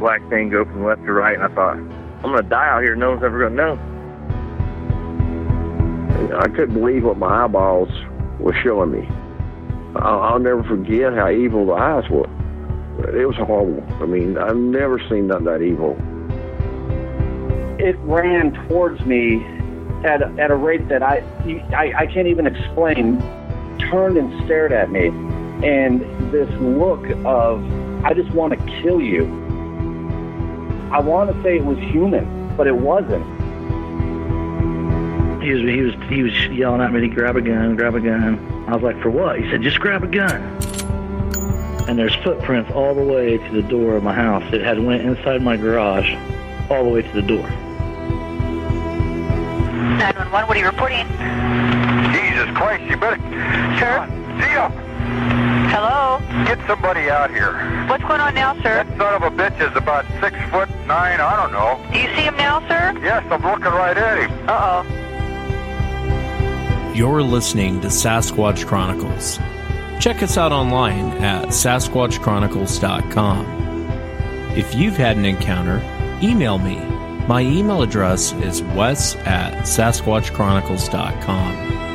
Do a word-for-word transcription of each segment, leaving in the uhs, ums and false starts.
black thing go from left to right, and I thought, I'm going to die out here. No one's ever going to know. I couldn't believe what my eyeballs were showing me. I'll, I'll never forget how evil the eyes were. It was horrible. I mean, I've never seen nothing that evil. It ran towards me at, at a rate that I, I, I can't even explain, turned and stared at me. And this look of, I just want to kill you. I want to say it was human, but it wasn't. He was, he was, he was yelling at me to grab a gun, grab a gun. I was like, for what? He said, just grab a gun. And there's footprints all the way to the door of my house. It had went inside my garage, all the way to the door. nine one one, what are you reporting? Jesus Christ, you better... Sure. Zia! Hello? Get somebody out here. What's going on now, sir? That son of a bitch is about six foot nine, I don't know. Do you see him now, sir? Yes, I'm looking right at him. Uh-oh. You're listening to Sasquatch Chronicles. Check us out online at sasquatch chronicles dot com. If you've had an encounter, email me. My email address is wes at sasquatch chronicles dot com.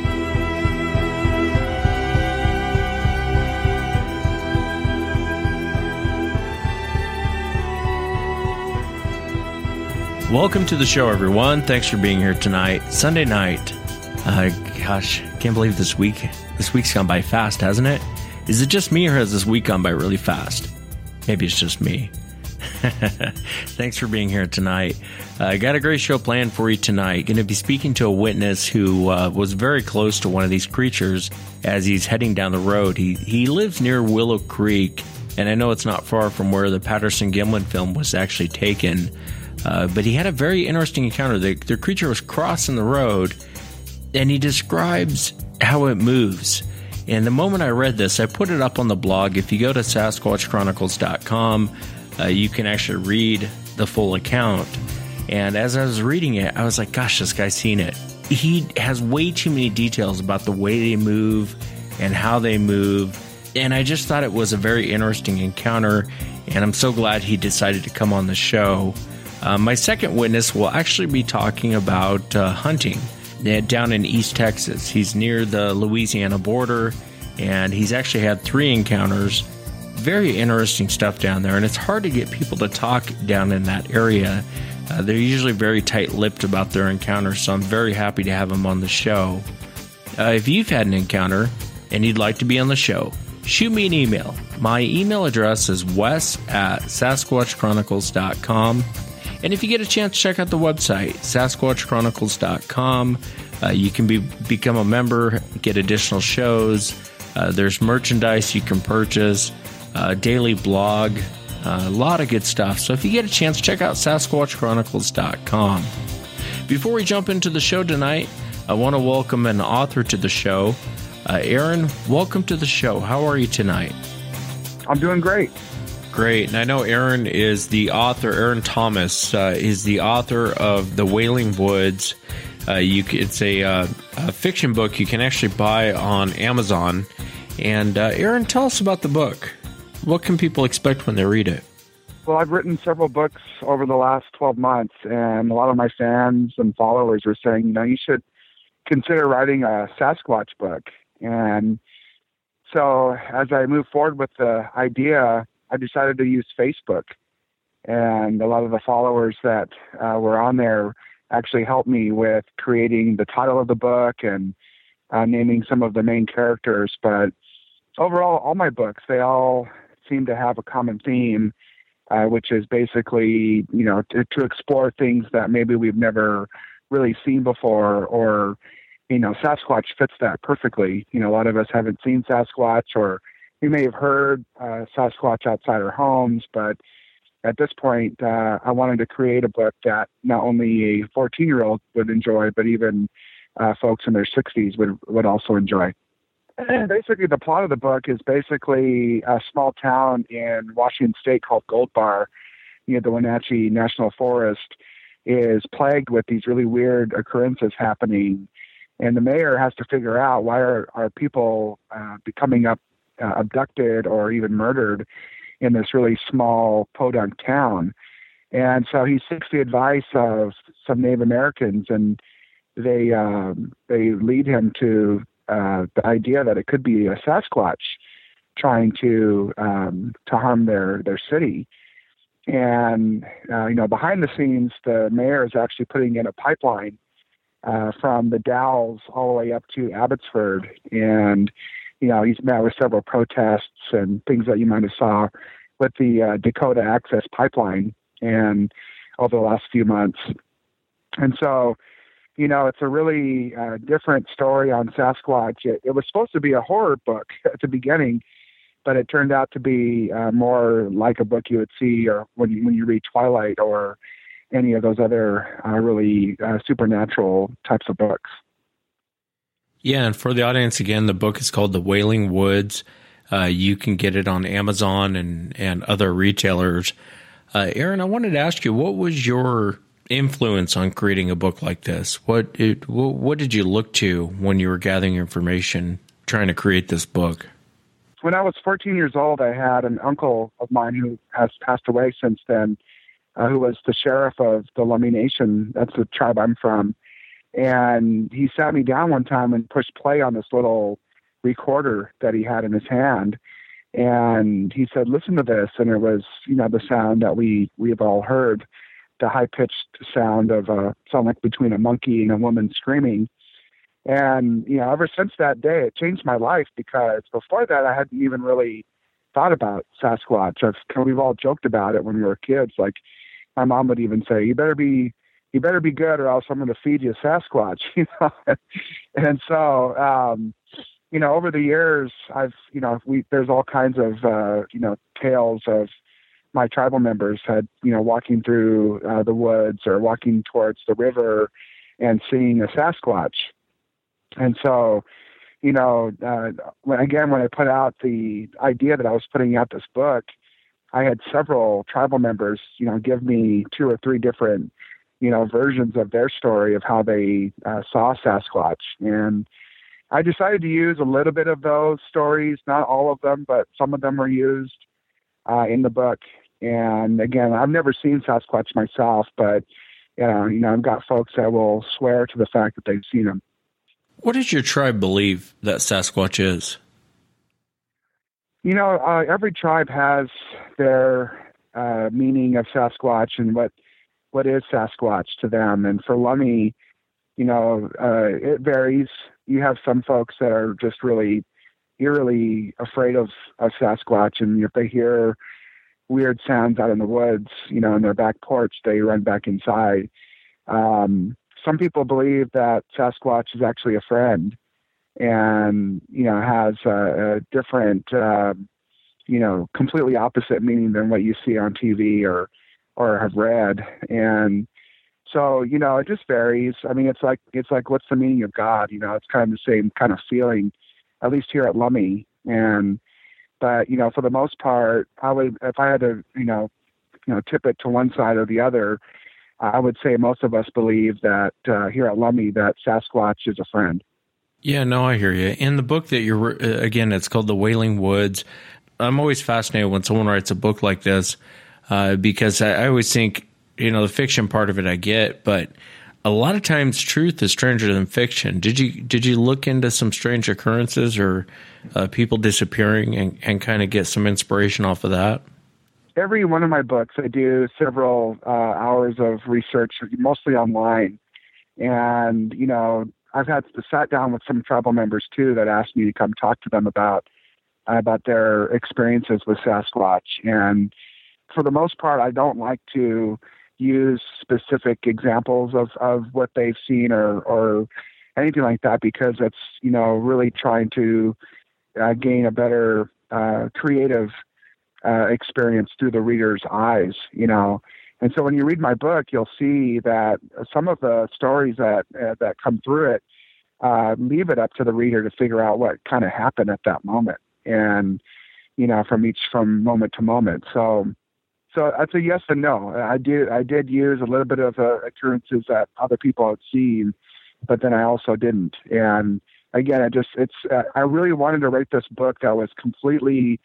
Welcome to the show, everyone. Thanks for being here tonight, Sunday night. Uh, gosh, can't believe this week. This week's gone by fast, hasn't it? Is it just me, or has this week gone by really fast? Maybe it's just me. Thanks for being here tonight. I uh, got a great show planned for you tonight. Going to be speaking to a witness who uh, was very close to one of these creatures as he's heading down the road. He he lives near Willow Creek, and I know it's not far from where the Patterson-Gimlin film was actually taken. Uh, but he had a very interesting encounter. The, the creature was crossing the road, and he describes how it moves. And the moment I read this, I put it up on the blog. If you go to sasquatch chronicles dot com, uh, you can actually read the full account. And as I was reading it, I was like, gosh, this guy's seen it. He has way too many details about the way they move and how they move. And I just thought it was a very interesting encounter. And I'm so glad he decided to come on the show. Uh, my second witness will actually be talking about uh, hunting down in East Texas. He's near the Louisiana border, and he's actually had three encounters. Very interesting stuff down there, and it's hard to get people to talk down in that area. Uh, they're usually very tight-lipped about their encounters, so I'm very happy to have him on the show. Uh, if you've had an encounter and you'd like to be on the show, shoot me an email. My email address is wes at sasquatch chronicles dot com. And if you get a chance, check out the website, sasquatch chronicles dot com. Uh, you can be, become a member, get additional shows. Uh, there's merchandise you can purchase, uh, daily blog, uh, a lot of good stuff. So if you get a chance, check out sasquatch chronicles dot com. Before we jump into the show tonight, I want to welcome an author to the show. Uh, Aaron, welcome to the show. How are you tonight? I'm doing great. Great. And I know Aaron is the author, Aaron Thomas uh, is the author of The Wailing Woods. Uh, you, it's a, uh, a fiction book you can actually buy on Amazon. And uh, Aaron, tell us about the book. What can people expect when they read it? Well, I've written several books over the last twelve months, and a lot of my fans and followers were saying, you know, you should consider writing a Sasquatch book. And so as I moved forward with the idea, I decided to use Facebook, and a lot of the followers that uh, were on there actually helped me with creating the title of the book and uh, naming some of the main characters. But overall, all my books, they all seem to have a common theme, uh, which is basically, you know, to, to explore things that maybe we've never really seen before, or, you know, Sasquatch fits that perfectly. You know, a lot of us haven't seen Sasquatch, or we may have heard uh, Sasquatch outside our homes, but at this point, uh, I wanted to create a book that not only a fourteen-year-old would enjoy, but even uh, folks in their sixties would, would also enjoy. And basically, the plot of the book is basically a small town in Washington State called Gold Bar, near the Wenatchee National Forest, is plagued with these really weird occurrences happening. And the mayor has to figure out, why are, are people uh, becoming up Uh, abducted or even murdered, in this really small podunk town. And so he seeks the advice of some Native Americans, and they um, they lead him to uh, the idea that it could be a Sasquatch trying to um, to harm their their city. And uh, you know, behind the scenes, the mayor is actually putting in a pipeline uh, from the Dalles all the way up to Abbotsford, and you know, he's met with several protests and things that you might have saw with the uh, Dakota Access Pipeline and over the last few months. And so, you know, it's a really uh, different story on Sasquatch. It, it was supposed to be a horror book at the beginning, but it turned out to be uh, more like a book you would see or when you, when you read Twilight or any of those other uh, really uh, supernatural types of books. Yeah, and for the audience, again, the book is called The Wailing Woods. Uh, you can get it on Amazon and, and other retailers. Uh, Aaron, I wanted to ask you, what was your influence on creating a book like this? What, it, what what did you look to when you were gathering information, trying to create this book? When I was fourteen years old, I had an uncle of mine who has passed away since then, uh, who was the sheriff of the Lummi Nation. That's the tribe I'm from. And he sat me down one time and pushed play on this little recorder that he had in his hand. And he said, listen to this. And it was, you know, the sound that we, we have all heard, the high-pitched sound of a sound like between a monkey and a woman screaming. And, you know, ever since that day, it changed my life, because before that, I hadn't even really thought about Sasquatch. I've, we've all joked about it when we were kids. Like, my mom would even say, you better be, you better be good or else I'm going to feed you a Sasquatch, you know? And so, um, you know, over the years, I've, you know, we, there's all kinds of, uh, you know, tales of my tribal members had, you know, walking through uh, the woods or walking towards the river and seeing a Sasquatch. And so, you know, uh, when, again, when I put out the idea that I was putting out this book, I had several tribal members, you know, give me two or three different, you know, versions of their story of how they uh, saw Sasquatch. And I decided to use a little bit of those stories, not all of them, but some of them were used uh, in the book. And again, I've never seen Sasquatch myself, but, you know, you know, I've got folks that will swear to the fact that they've seen him. What does your tribe believe that Sasquatch is? You know, uh, every tribe has their uh, meaning of Sasquatch and what what is Sasquatch to them. And for Lummi, you know, uh, it varies. You have some folks that are just really eerily afraid of, of Sasquatch, and if they hear weird sounds out in the woods, you know, in their back porch, they run back inside. Um, some people believe that Sasquatch is actually a friend and, you know, has a, a different, uh, you know, completely opposite meaning than what you see on T V or, or have read. And so, you know, it just varies. I mean, it's like, it's like, what's the meaning of God? You know, it's kind of the same kind of feeling, at least here at Lummi. And, but, you know, for the most part, I would, if I had to, you know, you know, tip it to one side or the other, I would say most of us believe that uh, here at Lummi that Sasquatch is a friend. Yeah, no, I hear you. In the book that you're, uh, again, it's called The Wailing Woods. I'm always fascinated when someone writes a book like this uh, because I, I always think, you know, the fiction part of it I get, but a lot of times truth is stranger than fiction. Did you did you look into some strange occurrences or uh, people disappearing and, and kind of get some inspiration off of that? Every one of my books, I do several uh, hours of research, mostly online. And, you know, I've had to sat down with some tribal members, too, that asked me to come talk to them about uh, about their experiences with Sasquatch. And for the most part, I don't like to use specific examples of, of what they've seen or, or anything like that, because it's, you know, really trying to uh, gain a better uh, creative Uh, experience through the reader's eyes, you know. And so when you read my book, you'll see that some of the stories that uh, that come through it uh, leave it up to the reader to figure out what kind of happened at that moment, and you know, from each from moment to moment. So, so that's a yes and no. I did I did use a little bit of uh, occurrences that other people had seen, but then I also didn't. And again, I just it's uh, I really wanted to write this book that was completely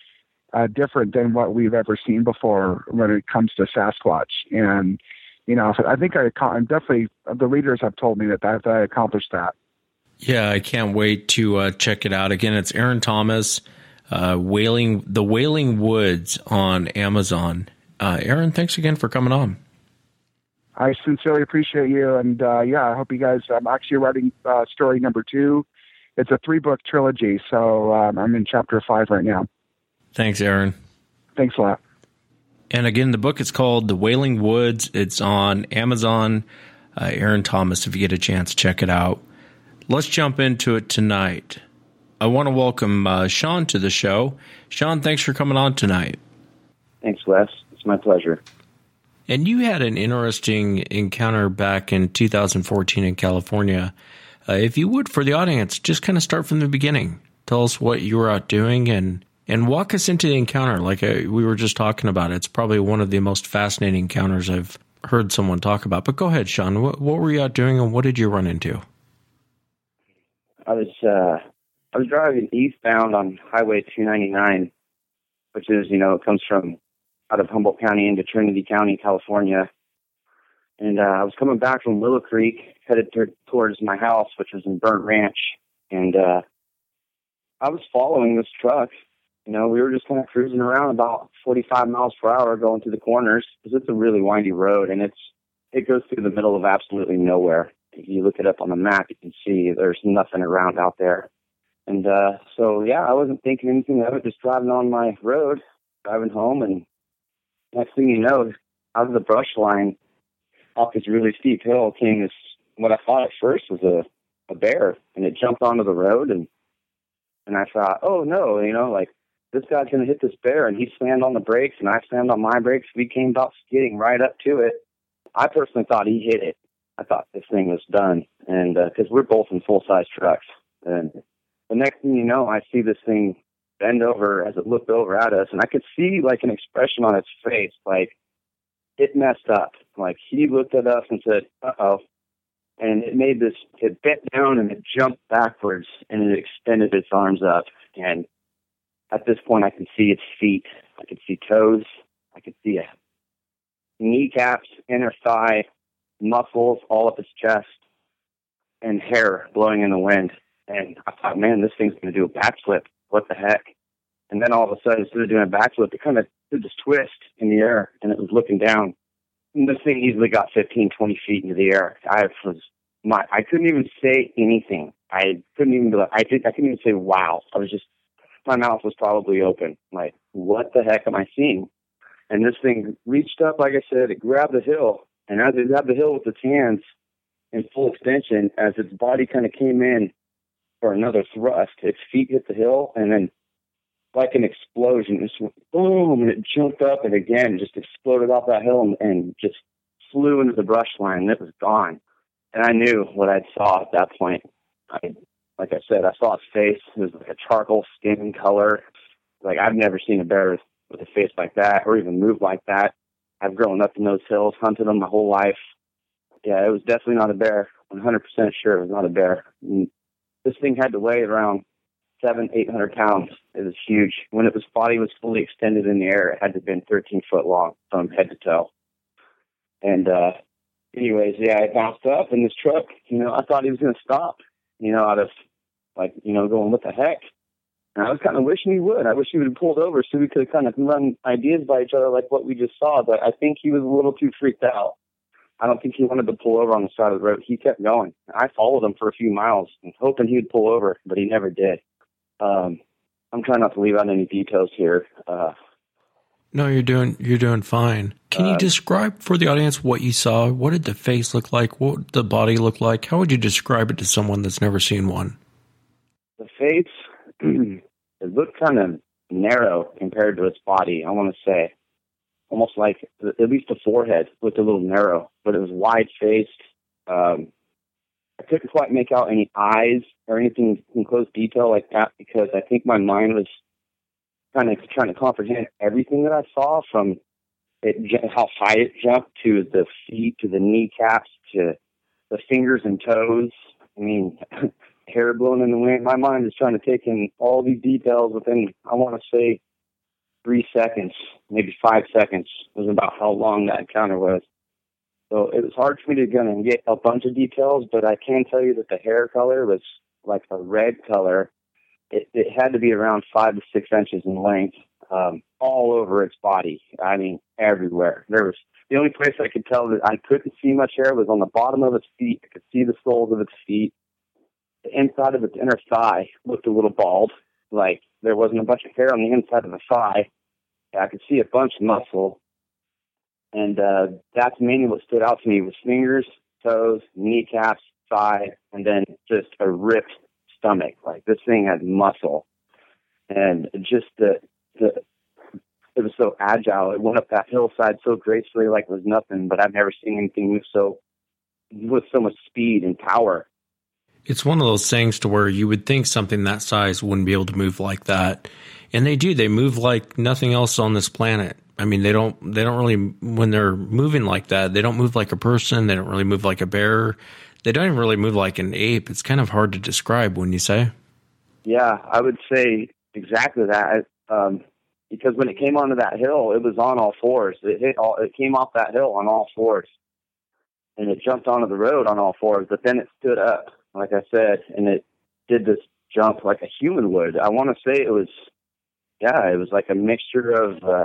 uh, different than what we've ever seen before when it comes to Sasquatch. And, you know, I think I I'm definitely, the readers have told me that, that I accomplished that. Yeah, I can't wait to uh, check it out. Again, it's Aaron Thomas, uh, Wailing, The Wailing Woods on Amazon. Uh, Aaron, thanks again for coming on. I sincerely appreciate you. And, uh, yeah, I hope you guys, I'm actually writing uh, story number two. It's a three-book trilogy, so um, I'm in chapter five right now. Thanks, Aaron. Thanks a lot. And again, the book is called The Wailing Woods. It's on Amazon. Uh, Aaron Thomas, if you get a chance, check it out. Let's jump into it tonight. I want to welcome uh, Sean to the show. Sean, thanks for coming on tonight. Thanks, Wes. It's my pleasure. And you had an interesting encounter back in two thousand fourteen in California. Uh, if you would, for the audience, just kind of start from the beginning. Tell us what you were out doing and, and walk us into the encounter. Like I, we were just talking about, it's probably one of the most fascinating encounters I've heard someone talk about. But go ahead, Sean. What, what were you out doing and what did you run into? I was uh, I was driving eastbound on Highway two ninety-nine, which is, you know, it comes from out of Humboldt County into Trinity County, California. And uh, I was coming back from Willow Creek, headed t- towards my house, which was in Burnt Ranch. And uh, I was following this truck. You know, we were just kind of cruising around about forty-five miles per hour going through the corners because it's a really windy road, and it's it goes through the middle of absolutely nowhere. If you look it up on the map, you can see there's nothing around out there. And uh, so, yeah, I wasn't thinking anything of it, just driving on my road, driving home, and next thing you know, out of the brush line, off this really steep hill came this, what I thought at first was a, a bear, and it jumped onto the road, and and I thought, oh, no, you know, like, this guy's going to hit this bear, and he slammed on the brakes, and I slammed on my brakes. We came about skidding right up to it. I personally thought he hit it. I thought this thing was done, and because uh, we're both in full-size trucks. And the next thing you know, I see this thing bend over as it looked over at us, and I could see, like, an expression on its face, like, it messed up. Like, he looked at us and said, uh-oh. And it made this, it bent down and it jumped backwards and it extended its arms up. And at this point, I could see its feet. I could see toes. I could see a kneecaps, inner thigh, muscles all up its chest, and hair blowing in the wind. And I thought, man, this thing's going to do a backflip. What the heck? And then all of a sudden, instead of doing a backflip, it kind of did this twist in the air, and it was looking down. And this thing easily got fifteen, twenty feet into the air. I was, my, I couldn't even say anything. I couldn't even be like, I did, I couldn't even say wow. I was just, my mouth was probably open. Like, what the heck am I seeing? And this thing reached up, like I said, it grabbed the hill. And as it grabbed the hill with its hands in full extension, as its body kind of came in for another thrust, its feet hit the hill, and then like an explosion, it just went boom, and it jumped up and again just exploded off that hill and, and just flew into the brush line, and it was gone. And I knew what I saw at that point. I, like I said, I saw its face. It was like a charcoal skin color. Like, I've never seen a bear with a face like that or even move like that. I've grown up in those hills, hunted them my whole life. Yeah, it was definitely not a bear. one hundred percent sure it was not a bear. And this thing had to weigh around seven, eight hundred pounds. It was huge. When its body was fully extended in the air, it had to have been thirteen foot long from head to toe. And, uh, anyways, yeah, I bounced up in this truck. You know, I thought he was going to stop, you know, out of, like, you know, going, what the heck? And I was kind of wishing he would. I wish he would have pulled over so we could kind of run ideas by each other like what we just saw. But I think he was a little too freaked out. I don't think he wanted to pull over on the side of the road. He kept going. I followed him for a few miles, hoping he would pull over, but he never did. Um, I'm trying not to leave out any details here. Uh, no, you're doing you're doing fine. Can uh, you describe for the audience what you saw? What did the face look like? What did the body look like? How would you describe it to someone that's never seen one? The face, it looked kind of narrow compared to its body, I want to say. Almost like at least the forehead looked a little narrow, but it was wide-faced. Um, I couldn't quite make out any eyes or anything in close detail like that because I think my mind was kind of trying to comprehend everything that I saw, from it, how high it jumped to the feet, to the kneecaps, to the fingers and toes. I mean, hair blowing in the wind. My mind is trying to take in all these details within, I want to say, three seconds, maybe five seconds was about how long that encounter was. So it was hard for me to go and get a bunch of details, but I can tell you that the hair color was like a red color. It, it had to be around five to six inches in length, um, all over its body. I mean, everywhere. There was the only place I could tell that I couldn't see much hair was on the bottom of its feet. I could see the soles of its feet. The inside of its inner thigh looked a little bald, like there wasn't a bunch of hair on the inside of the thigh. I could see a bunch of muscle. And uh, that's mainly what stood out to me was fingers, toes, kneecaps, thigh, and then just a ripped stomach. Like this thing had muscle. And just the, the it was so agile. It went up that hillside so gracefully like it was nothing, but I've never seen anything move so with so much speed and power. It's one of those things to where you would think something that size wouldn't be able to move like that. And they do. They move like nothing else on this planet. I mean, they don't, they don't really, when they're moving like that, they don't move like a person. They don't really move like a bear. They don't even really move like an ape. It's kind of hard to describe, wouldn't you say? Yeah, I would say exactly that. Um, because when it came onto that hill, it was on all fours. It hit all, it came off that hill on all fours. And it jumped onto the road on all fours, but then it stood up, like I said, and it did this jump like a human would. I want to say it was, yeah, it was like a mixture of, uh,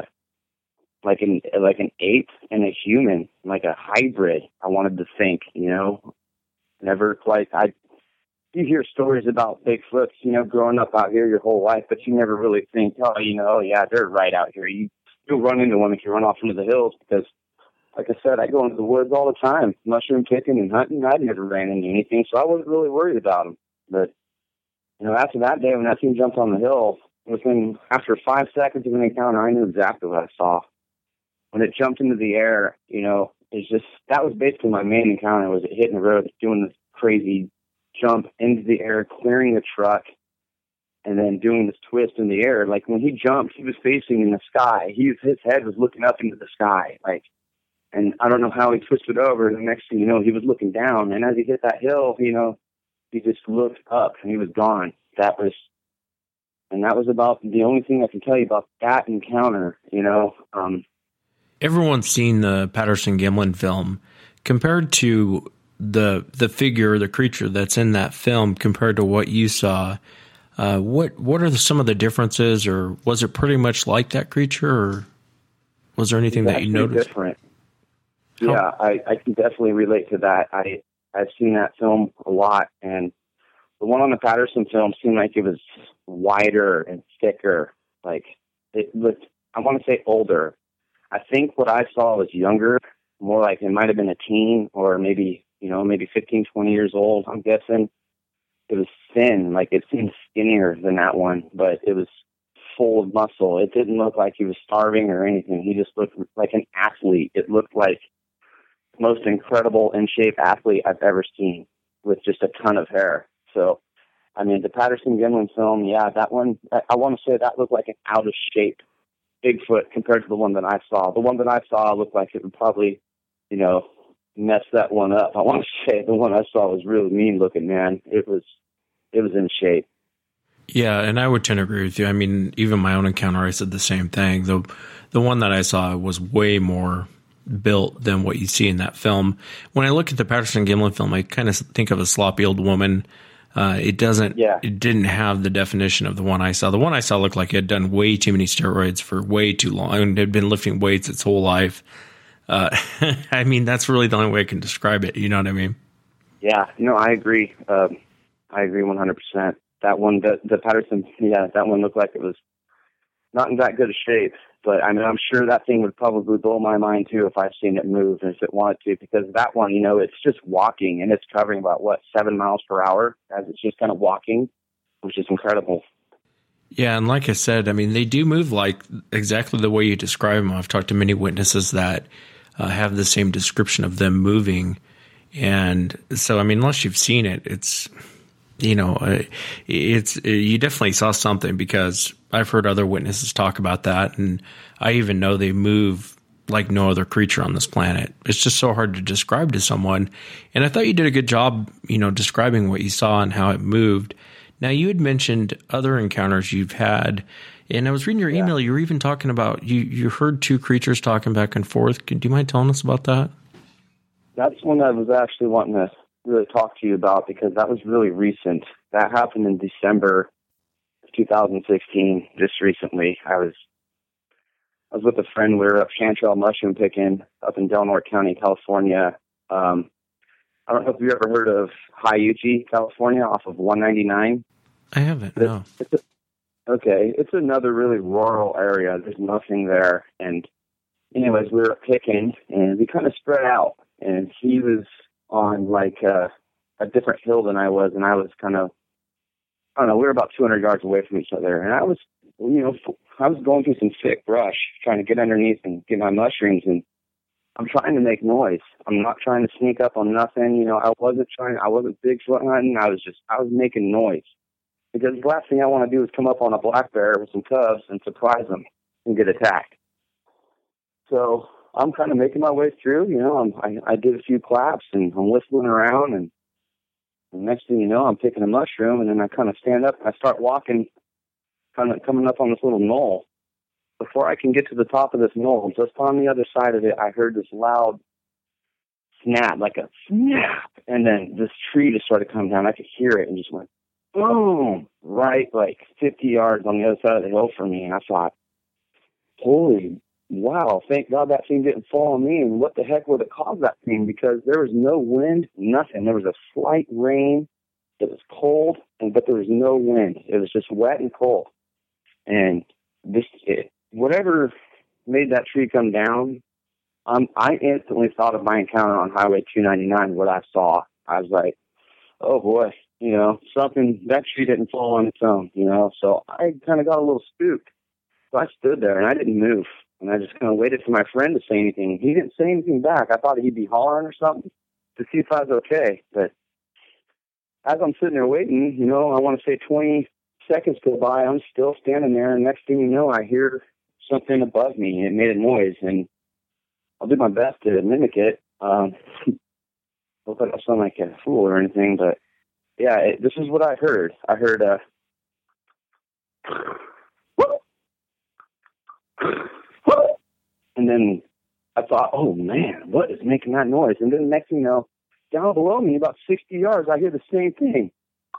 like an like an ape and a human, like a hybrid. I wanted to think, you know, never quite. I you hear stories about Bigfoots, you know, growing up out here your whole life, but you never really think, oh, you know, yeah, they're right out here. You you'll run into one if you run off into the hills because, like I said, I go into the woods all the time, mushroom picking and hunting. I never ran into anything, so I wasn't really worried about them. But you know, after that day when that thing jumped on the hill, within after five seconds of an encounter, I knew exactly what I saw. When it jumped into the air, you know, it's just, that was basically my main encounter, was it hitting the road, doing this crazy jump into the air, clearing the truck, and then doing this twist in the air. Like when he jumped, he was facing in the sky. He was, his head was looking up into the sky. Like, and I don't know how he twisted over. And the next thing you know, he was looking down. And as he hit that hill, you know, he just looked up and he was gone. That was, and that was about the only thing I can tell you about that encounter, you know. Um, Everyone's seen the Patterson-Gimlin film. Compared to the the figure, the creature that's in that film, compared to what you saw, uh, what what are the, some of the differences, or was it pretty much like that creature, or was there anything that you noticed? Different. Yeah, I, I can definitely relate to that. I I've seen that film a lot, and the one on the Patterson film seemed like it was wider and thicker. Like it looked, I want to say older. I think what I saw was younger, more like it might have been a teen or maybe, you know, maybe fifteen, twenty years old, I'm guessing. It was thin, like it seemed skinnier than that one, but it was full of muscle. It didn't look like he was starving or anything. He just looked like an athlete. It looked like the most incredible in-shape athlete I've ever seen with just a ton of hair. So, I mean, the Patterson-Gimlin film, yeah, that one, I, I want to say that looked like an out-of-shape Bigfoot compared to the one that I saw. The one that I saw looked like it would probably, you know, mess that one up. I want to say the one I saw was really mean looking, man. It was, it was in shape. Yeah, and I would tend to agree with you. I mean, even my own encounter, I said the same thing. The the one that I saw was way more built than what you see in that film. When I look at the Patterson-Gimlin film, I kind of think of a sloppy old woman. Uh, it doesn't, yeah. It didn't have the definition of the one I saw. The one I saw looked like it had done way too many steroids for way too long and had been lifting weights its whole life. Uh, I mean, that's really the only way I can describe it. You know what I mean? Yeah, no, I agree. Um, I agree one hundred percent. That one, the, the Patterson, yeah, that one looked like it was not in that good a shape. But I mean, I'm sure that thing would probably blow my mind too if I've seen it move and if it wanted to, because that one, you know, it's just walking and it's covering about what, seven miles per hour as it's just kind of walking, which is incredible. Yeah. And like I said, I mean, they do move like exactly the way you describe them. I've talked to many witnesses that uh, have the same description of them moving. And so, I mean, unless you've seen it, it's, you know, it's, you definitely saw something, because I've heard other witnesses talk about that. And I even know they move like no other creature on this planet. It's just so hard to describe to someone. And I thought you did a good job, you know, describing what you saw and how it moved. Now, you had mentioned other encounters you've had. And I was reading your Yeah. email. You were even talking about you. You heard two creatures talking back and forth. Do you mind telling us about that? That's one I was actually wanting to really talk to you about because that was really recent. That happened in December of two thousand sixteen, just recently. I was I was with a friend. We were up chanterelle mushroom picking up in Del Norte County, California. Um, I don't know if you ever heard of Hyuchi, California, off of one ninety-nine. I haven't, no. It's a, okay, it's another really rural area. There's nothing there. And anyways, we were picking, and we kind of spread out. And he was on, like, uh, a different hill than I was, and I was kind of, I don't know, we were about two hundred yards away from each other. And I was, you know, I was going through some thick brush, trying to get underneath and get my mushrooms, and I'm trying to make noise. I'm not trying to sneak up on nothing. You know, I wasn't trying, I wasn't Bigfoot hunting. I was just, I was making noise. Because the last thing I want to do is come up on a black bear with some cubs and surprise them and get attacked. So I'm kind of making my way through. You know, I'm, I, I did a few claps, and I'm whistling around, and the next thing you know, I'm picking a mushroom, and then I kind of stand up and I start walking, kind of coming up on this little knoll. Before I can get to the top of this knoll, just on the other side of it, I heard this loud snap, like a snap, and then this tree just started coming down. I could hear it and just went boom, right like fifty yards on the other side of the hill from me. And I thought, holy wow, thank God that thing didn't fall on me. And what the heck would have caused that thing? Because there was no wind, nothing. There was a slight rain. It was cold, and but there was no wind. It was just wet and cold. And this, it, whatever made that tree come down, um, I instantly thought of my encounter on Highway two ninety-nine, what I saw. I was like, oh boy, you know, something, that tree didn't fall on its own, you know, so I kind of got a little spooked. So I stood there and I didn't move, and I just kind of waited for my friend to say anything. He didn't say anything back. I thought he'd be hollering or something to see if I was okay, but as I'm sitting there waiting, you know, I want to say twenty seconds go by, I'm still standing there, and next thing you know, I hear something above me. It made a noise, and I'll do my best to mimic it. Um, hope I don't sound like a fool or anything, but yeah, it, this is what I heard. I heard uh, and then I thought, oh man, what is making that noise? And then the next thing you know, down below me, about sixty yards, I hear the same thing.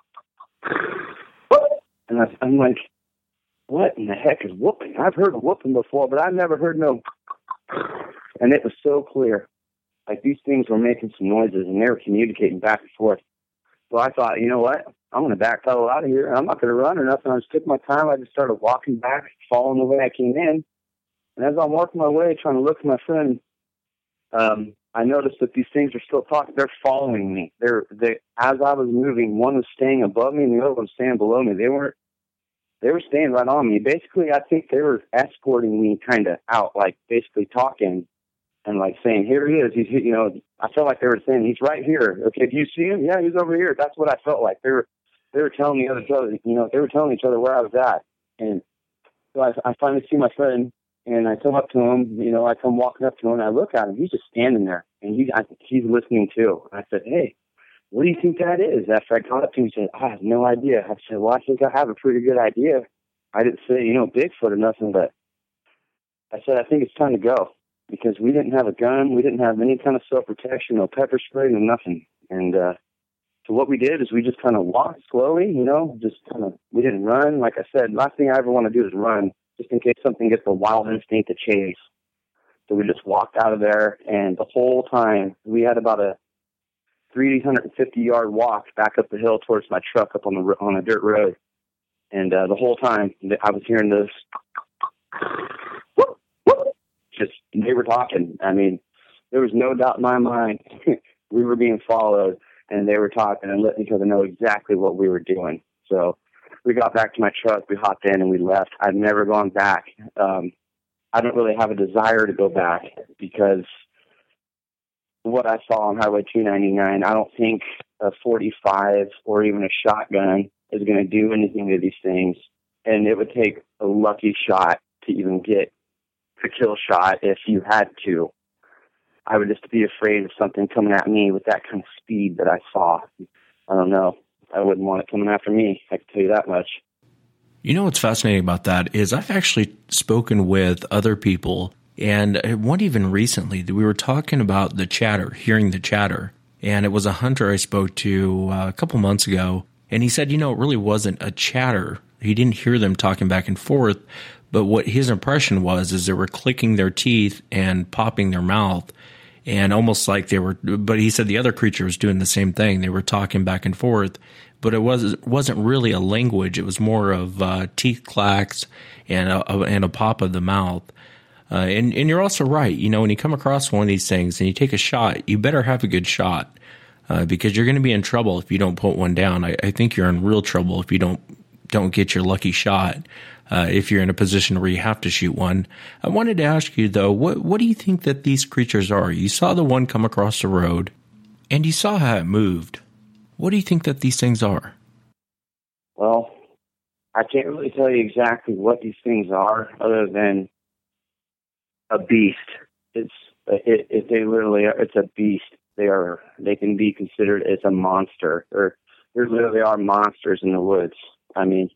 And I, I'm like, what in the heck is whooping? I've heard a whooping before, but I've never heard no. And it was so clear. Like, these things were making some noises, and they were communicating back and forth. So I thought, you know what? I'm going to backpedal out of here. I'm not going to run or nothing. I just took my time. I just started walking back, following the way I came in. And as I'm working my way, trying to look for my friend, um, I noticed that these things are still talking. They're following me. They're, they, as I was moving, one was staying above me and the other one was staying below me. They weren't, they were staying right on me. Basically, I think they were escorting me kind of out, like basically talking and like saying, here he is. He's, you know, I felt like they were saying, he's right here. Okay, do you see him? Yeah, he's over here. That's what I felt like. They were, they were telling the other, you know, they were telling each other where I was at. And so I, I finally see my friend, and I come up to him, you know, I come walking up to him, and I look at him. He's just standing there, and he, I, he's listening too. And I said, hey, what do you think that is? After I got up to him, he said, I have no idea. I said, well, I think I have a pretty good idea. I didn't say, you know, Bigfoot or nothing, but I said, I think it's time to go, because we didn't have a gun. We didn't have any kind of self-protection, no pepper spray, no nothing. And uh, so what we did is we just kind of walked slowly, you know, just kind of, we didn't run. Like I said, last thing I ever want to do is run, just in case something gets the wild instinct to chase. So we just walked out of there, and the whole time we had about a three hundred fifty yard walk back up the hill towards my truck up on the on a dirt road. And uh, the whole time I was hearing this, whoop, whoop, just they were talking. I mean, there was no doubt in my mind we were being followed, and they were talking and letting each other know exactly what we were doing. So we got back to my truck, we hopped in, and we left. I've never gone back. Um, I don't really have a desire to go back, because what I saw on Highway two ninety-nine, I don't think a forty-five or even a shotgun is going to do anything to these things. And it would take a lucky shot to even get the kill shot if you had to. I would just be afraid of something coming at me with that kind of speed that I saw. I don't know. I wouldn't want it coming after me. I can tell you that much. You know what's fascinating about that is I've actually spoken with other people, and one even recently, we were talking about the chatter, hearing the chatter. And it was a hunter I spoke to uh, a couple months ago, and he said, you know, it really wasn't a chatter. He didn't hear them talking back and forth, but what his impression was is they were clicking their teeth and popping their mouth, and almost like they were, but he said the other creature was doing the same thing. They were talking back and forth, but it was, wasn't really a language. It was more of uh, teeth clacks and a, and a pop of the mouth. Uh, and, and you're also right. You know, when you come across one of these things and you take a shot, you better have a good shot uh, because you're going to be in trouble if you don't put one down. I, I think you're in real trouble if you don't don't get your lucky shot. Uh, if you're in a position where you have to shoot one. I wanted to ask you though, what what do you think that these creatures are? You saw the one come across the road, and you saw how it moved. What do you think that these things are? Well, I can't really tell you exactly what these things are, other than a beast. It's it, it they literally are, it's a beast. They are they can be considered as a monster. Or there literally are monsters in the woods. I mean,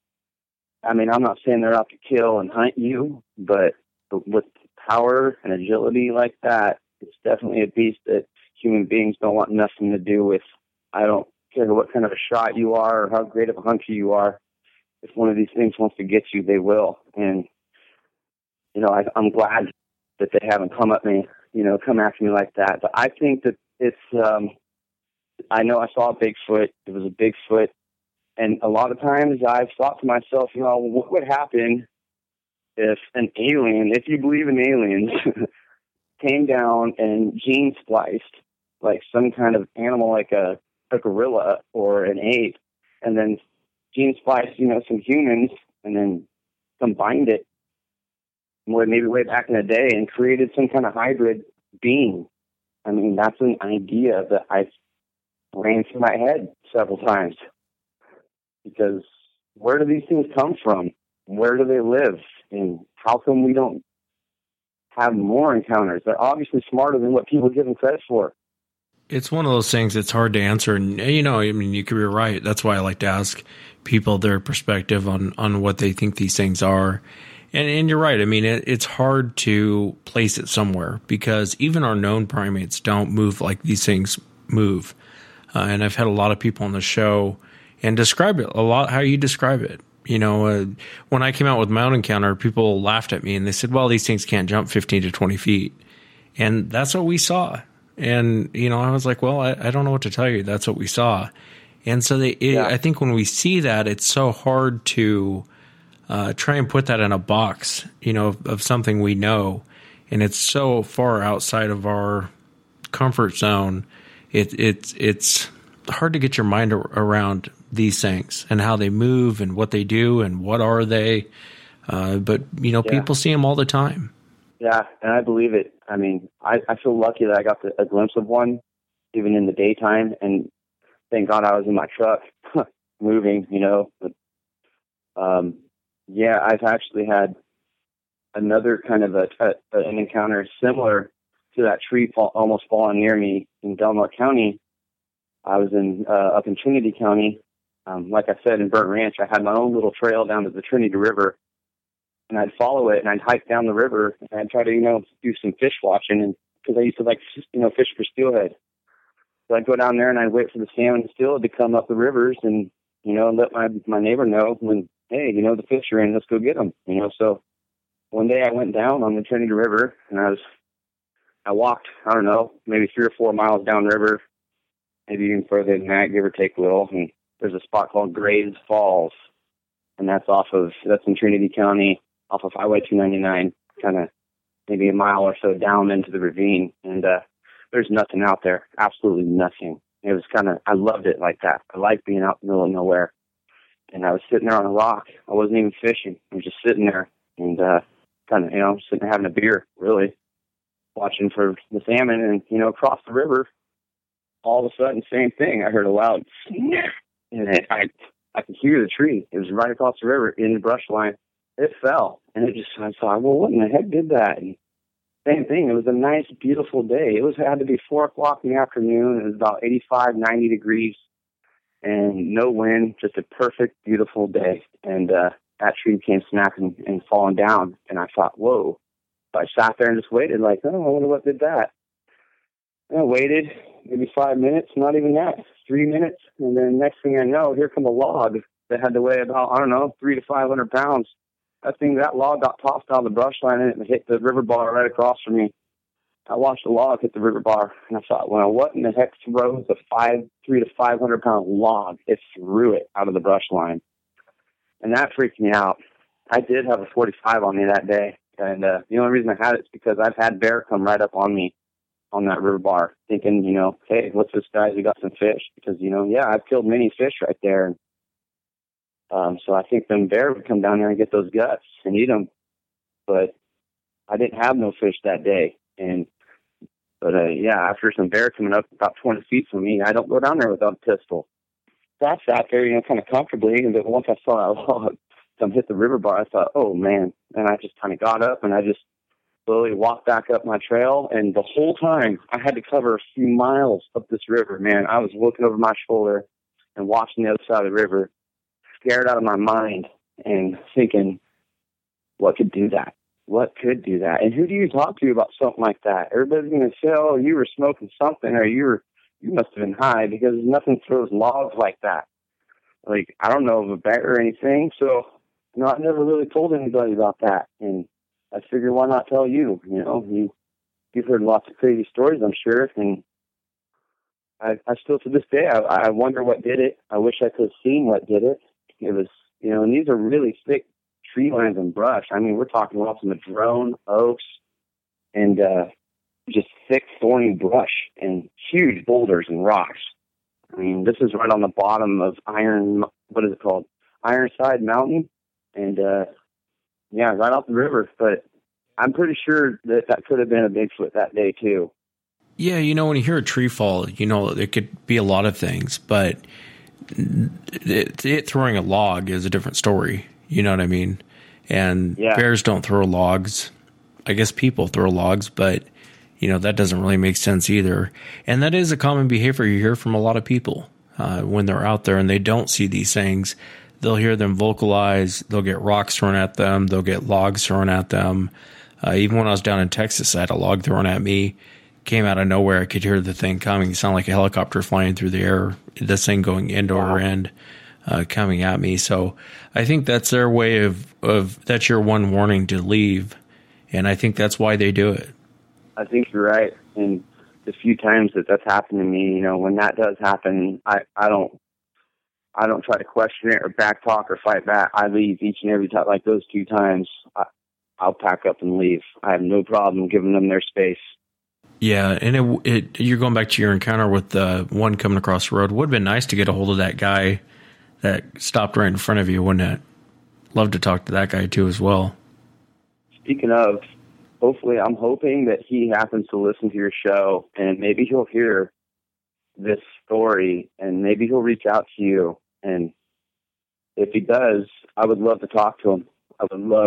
I mean I'm not saying they're out to kill and hunt you, but with power and agility like that, it's definitely a beast that human beings don't want nothing to do with. I don't care what kind of a shot you are or how great of a hunter you are. If one of these things wants to get you, they will. And you know, I, I'm glad that they haven't come at me, you know, come after me like that. But I think that it's, um, I know I saw a Bigfoot. It was a Bigfoot. And a lot of times I've thought to myself, you know, what would happen if an alien, if you believe in aliens, came down and gene spliced like some kind of animal, like a, a gorilla or an ape, and then gene spliced, you know, some humans and then combined it maybe way back in the day and created some kind of hybrid being. I mean, that's an idea that I ran through my head several times. Because where do these things come from? Where do they live? And how come we don't have more encounters? They're obviously smarter than what people give them credit for. It's one of those things that's hard to answer. And, you know, I mean, you could be right. That's why I like to ask people their perspective on, on what they think these things are. And, and you're right. I mean, it, it's hard to place it somewhere because even our known primates don't move like these things move. Uh, and I've had a lot of people on the show and describe it a lot how you describe it. You know, uh, when I came out with my own encounter, people laughed at me and they said, well, these things can't jump fifteen to twenty feet. And that's what we saw. And, you know, I was like, well, I, I don't know what to tell you. That's what we saw. And so they, it, yeah. I think when we see that, it's so hard to Uh, try and put that in a box, you know, of, of something we know, and it's so far outside of our comfort zone. It, it's it's hard to get your mind ar- around these things and how they move and what they do and what are they. Uh, but you know, yeah. people see them all the time. Yeah, and I believe it. I mean, I, I feel lucky that I got the, a glimpse of one, even in the daytime, and thank God I was in my truck, moving. You know, but, um. Yeah, I've actually had another kind of a, a an encounter similar to that tree fall, almost falling near me in Delmar County. I was in uh, up in Trinity County. Um, like I said, in Burnt Ranch, I had my own little trail down to the Trinity River, and I'd follow it, and I'd hike down the river, and I'd try to, you know, do some fish watching, and because I used to like, you know, fish for steelhead. So I'd go down there, and I'd wait for the salmon and steelhead to come up the rivers, and you know, let my my neighbor know when. Hey, you know, the fish are in, let's go get them, you know. So one day I went down on the Trinity River, and I was, I walked, I don't know, maybe three or four miles downriver, maybe even further than that, give or take a little, and there's a spot called Graves Falls, and that's off of, that's in Trinity County, off of Highway two ninety-nine, kind of maybe a mile or so down into the ravine, and uh, there's nothing out there, absolutely nothing. It was kind of, I loved it like that. I like being out in the middle of nowhere. And I was sitting there on a rock. I wasn't even fishing. I was just sitting there and uh, kind of, you know, sitting there having a beer, really, watching for the salmon. And, you know, across the river, all of a sudden, same thing. I heard a loud snap. And I, I could hear the tree. It was right across the river in the brush line. It fell. And it just, I thought, well, what in the heck did that? And same thing. It was a nice, beautiful day. It was had to be four o'clock in the afternoon. It was about eighty-five, ninety degrees. And no wind, just a perfect, beautiful day. And uh, that tree came snapping and falling down. And I thought, whoa. So I sat there and just waited like, oh, I wonder what did that. And I waited maybe five minutes, not even that, three minutes. And then next thing I know, here come a log that had to weigh about, I don't know, three to five hundred pounds. That thing, that log got tossed out of the brush line and it hit the river bar right across from me. I watched the log hit the river bar, and I thought, well, what in the heck throws a five, three to five hundred pound log? It threw it out of the brush line, and that freaked me out. I did have a forty-five on me that day, and uh, the only reason I had it is because I've had bear come right up on me on that river bar, thinking, you know, hey, what's this guy? We got some fish, because you know, yeah, I've killed many fish right there, and um, so I think them bear would come down there and get those guts and eat them, but I didn't have no fish that day. And but uh, yeah, after some bear coming up about twenty feet from me, I don't go down there without a pistol. So I sat there, you know, kind of comfortably. And then once I saw that log come hit the river bar, I thought, oh man! And I just kind of got up and I just slowly walked back up my trail. And the whole time, I had to cover a few miles up this river. Man, I was looking over my shoulder and watching the other side of the river, scared out of my mind, and thinking, what could do that? What could do that? And who do you talk to about something like that? Everybody's going to say, oh, you were smoking something, or you were, you must have been high, because nothing throws logs like that. Like, I don't know of a bear or anything, so, you know, I've never really told anybody about that. And I figured, why not tell you? You know, you, you've heard lots of crazy stories, I'm sure, and I, I still, to this day, I, I wonder what did it. I wish I could have seen what did it. It was, you know, and these are really thick tree lines and brush. I mean, we're talking about some madrone, oaks, and uh, just thick, thorny brush and huge boulders and rocks. I mean, this is right on the bottom of Iron, what is it called? Ironside Mountain. And, uh, yeah, right off the river. But I'm pretty sure that that could have been a Bigfoot that day, too. Yeah, you know, when you hear a tree fall, you know, it could be a lot of things. But it, it throwing a log is a different story. You know what I mean? And yeah. Bears don't throw logs. I guess people throw logs, but, you know, that doesn't really make sense either. And that is a common behavior you hear from a lot of people uh, when they're out there and they don't see these things. They'll hear them vocalize. They'll get rocks thrown at them. They'll get logs thrown at them. Uh, even when I was down in Texas, I had a log thrown at me. Came out of nowhere. I could hear the thing coming. It sounded like a helicopter flying through the air. This thing going end over end. Uh, coming at me. So I think that's their way of, of, that's your one warning to leave. And I think that's why they do it. I think you're right. And the few times that that's happened to me, you know, when that does happen, I, I don't, I don't try to question it or back talk or fight back. I leave each and every time. Like those two times, I, I'll pack up and leave. I have no problem giving them their space. Yeah, and it, it you're going back to your encounter with the one coming across the road. Would have been nice to get a hold of that guy that stopped right in front of you, wouldn't it? Love to talk to that guy too as well. Speaking of, hopefully, I'm hoping that he happens to listen to your show, and maybe he'll hear this story, and maybe he'll reach out to you. And if he does, I would love to talk to him. I would love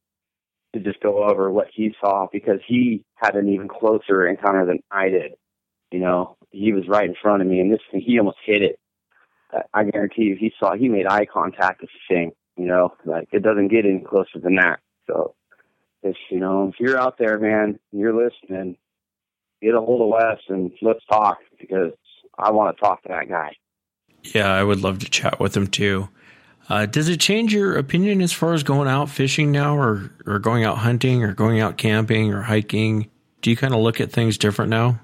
to just go over what he saw, because he had an even closer encounter than I did. You know, he was right in front of me, and this thing, he almost hit it. I guarantee you, he saw, he made eye contact with the thing, you know, like it doesn't get any closer than that. So if, you know, if you're out there, man, and you're listening, get a hold of Wes and let's talk, because I want to talk to that guy. Yeah, I would love to chat with him too. Uh, does it change your opinion as far as going out fishing now, or, or going out hunting, or going out camping or hiking? Do you kind of look at things different now?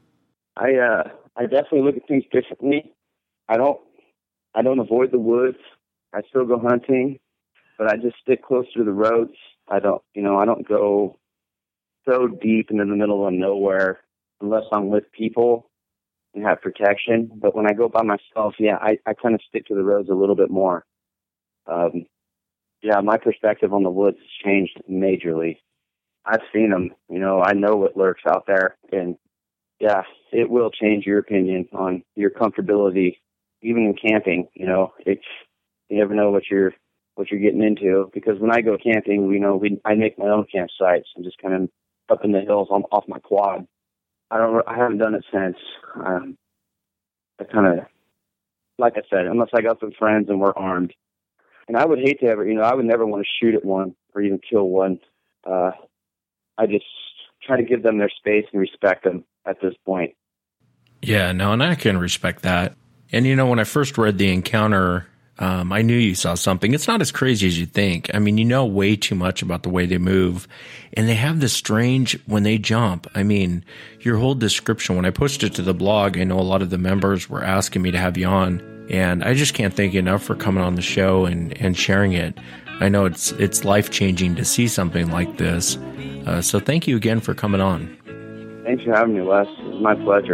I, uh, I definitely look at things differently. I don't, I don't avoid the woods. I still go hunting, but I just stick closer to the roads. I don't, you know, I don't go so deep into the middle of nowhere unless I'm with people and have protection. But when I go by myself, yeah, I, I kind of stick to the roads a little bit more. Um, yeah, my perspective on the woods has changed majorly. I've seen them, you know, I know what lurks out there, and yeah, it will change your opinion on your comfortability. Even in camping, you know, it's, you never know what you're, what you're getting into, because when I go camping, you know, we, I make my own campsites and just kind of up in the hills on, off my quad. I don't, I haven't done it since. Um, I kind of, like I said, unless I got some friends and we're armed, And I would hate to ever, you know, I would never want to shoot at one or even kill one. Uh, I just try to give them their space and respect them at this point. Yeah, no, and I can respect that. And, you know, when I first read the encounter, um, I knew you saw something. It's not as crazy as you think. I mean, you know way too much about the way they move. And they have this strange, when they jump, I mean, your whole description, when I posted it to the blog, I know a lot of the members were asking me to have you on. And I just can't thank you enough for coming on the show and, and sharing it. I know it's it's life-changing to see something like this. Uh, so thank you again for coming on. Thanks for having me, Wes. It was my pleasure.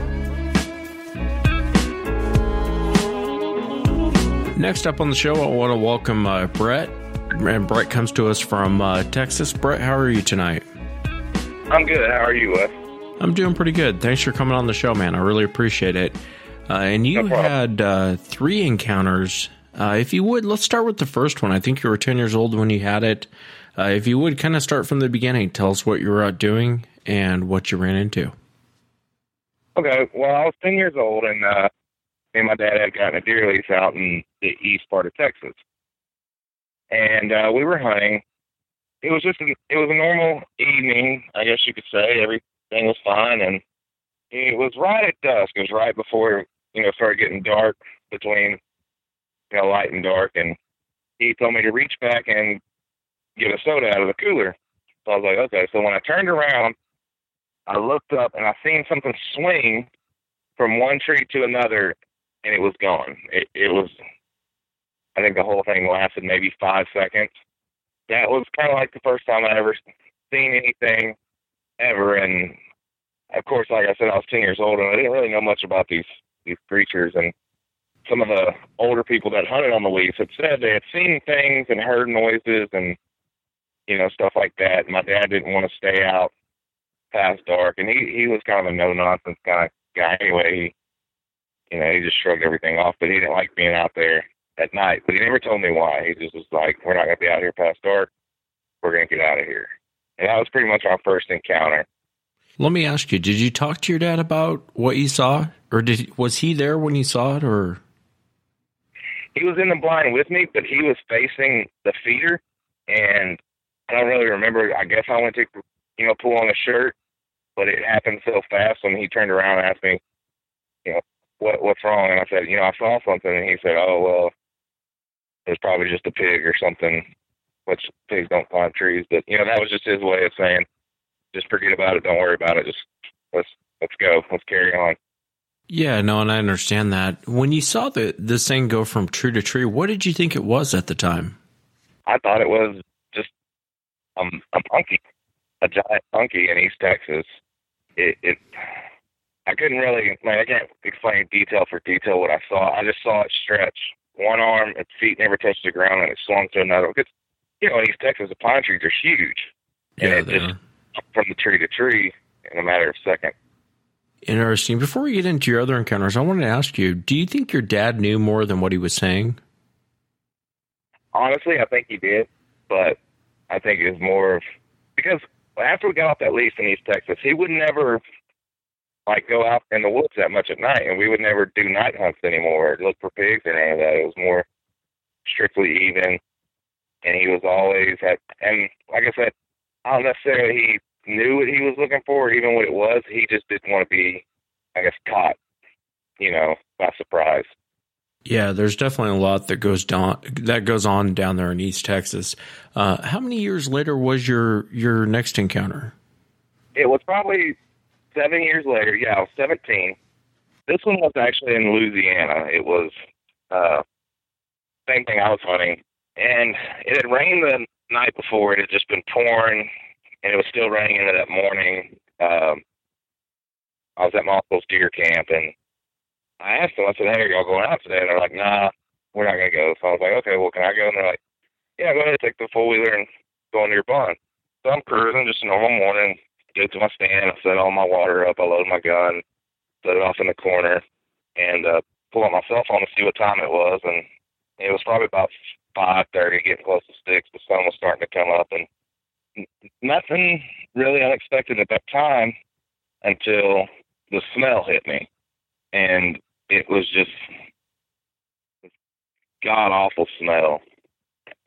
Next up on the show, I want to welcome uh, Brett. And Brett comes to us from uh, Texas. Brett, how are you tonight? I'm good. How are you, Wes? I'm doing pretty good. Thanks for coming on the show, man. I really appreciate it. Uh, and you No had uh, three encounters. Uh, if you would, let's start with the first one. I think you were ten years old when you had it. Uh, if you would, kind of start from the beginning. Tell us what you were out doing and what you ran into. Okay, well, I was ten years old, and uh, me and my dad had gotten a deer lease out in the east part of Texas. And uh, we were hunting. It was just, a, it was a normal evening, I guess you could say. Everything was fine, and it was right at dusk. It was right before, you know, it started getting dark between, you know, light and dark, and he told me to reach back and get a soda out of the cooler. So I was like, okay. So when I turned around, I looked up, and I seen something swing from one tree to another, and it was gone. It, it was, I think the whole thing lasted maybe five seconds. That was kind of like the first time I ever seen anything ever. And, of course, like I said, I was ten years old, and I didn't really know much about these, these creatures. And some of the older people that hunted on the lease had said they had seen things and heard noises and, you know, stuff like that. My dad didn't want to stay out past dark, and he, he was kind of a no-nonsense kind of guy anyway. He, you know, he just shrugged everything off, but he didn't like being out there at night. But he never told me why. He just was like, we're not going to be out here past dark. We're going to get out of here. And that was pretty much our first encounter. Let me ask you, did you talk to your dad about what you saw? Or did was he there when you saw it? Or he was in the blind with me, but he was facing the feeder, and I don't really remember. I guess I went to, you know, pull on a shirt, but it happened so fast when he turned around and asked me, you know, what what's wrong? And I said, you know, I saw something. And he said, oh, well, it's probably just a pig or something, which pigs don't climb trees. But, you know, that was just his way of saying, just forget about it. Don't worry about it. Just let's let's go. Let's carry on. Yeah, no, and I understand that. When you saw the this thing go from tree to tree, what did you think it was at the time? I thought it was just um, a monkey, a giant monkey in East Texas. It, it I couldn't really, like, I can't explain detail for detail what I saw. I just saw it stretch. One arm, its feet never touched the ground, and it swung to another. Because, you know, in East Texas, the pine trees are huge. And Yeah, it they just are. from the tree to tree in a matter of seconds. Interesting. Before we get into your other encounters, I wanted to ask you, do you think your dad knew more than what he was saying? Honestly, I think he did, but I think it was more of, because after we got off that lease in East Texas, he would never, like, go out in the woods that much at night, and we would never do night hunts anymore, or look for pigs or any of that. It was more strictly even, and he was always at, and like I said, I don't necessarily he knew what he was looking for, even what it was. He just didn't want to be, I guess, caught, you know, by surprise. Yeah, there's definitely a lot that goes down that goes on down there in East Texas. Uh, how many years later was your your next encounter? It was probably seven years later. Yeah, I was seventeen. This one was actually in Louisiana. It was uh, same thing. I was hunting, and it had rained the night before. It had just been pouring, and it was still raining into that morning. Um, I was at my uncle's deer camp, and I asked them, I said, hey, are y'all going out today? And they're like, nah, we're not going to go. So I was like, okay, well, can I go? And they're like, yeah, go ahead, take the four-wheeler and go into your barn. So I'm cruising, just a normal morning, get to my stand, I set all my water up, I load my gun, set it off in the corner, and uh, pull out my cell phone to see what time it was. And it was probably about five thirty, getting close to six. The sun was starting to come up, and nothing really unexpected at that time until the smell hit me. And it was just god-awful smell.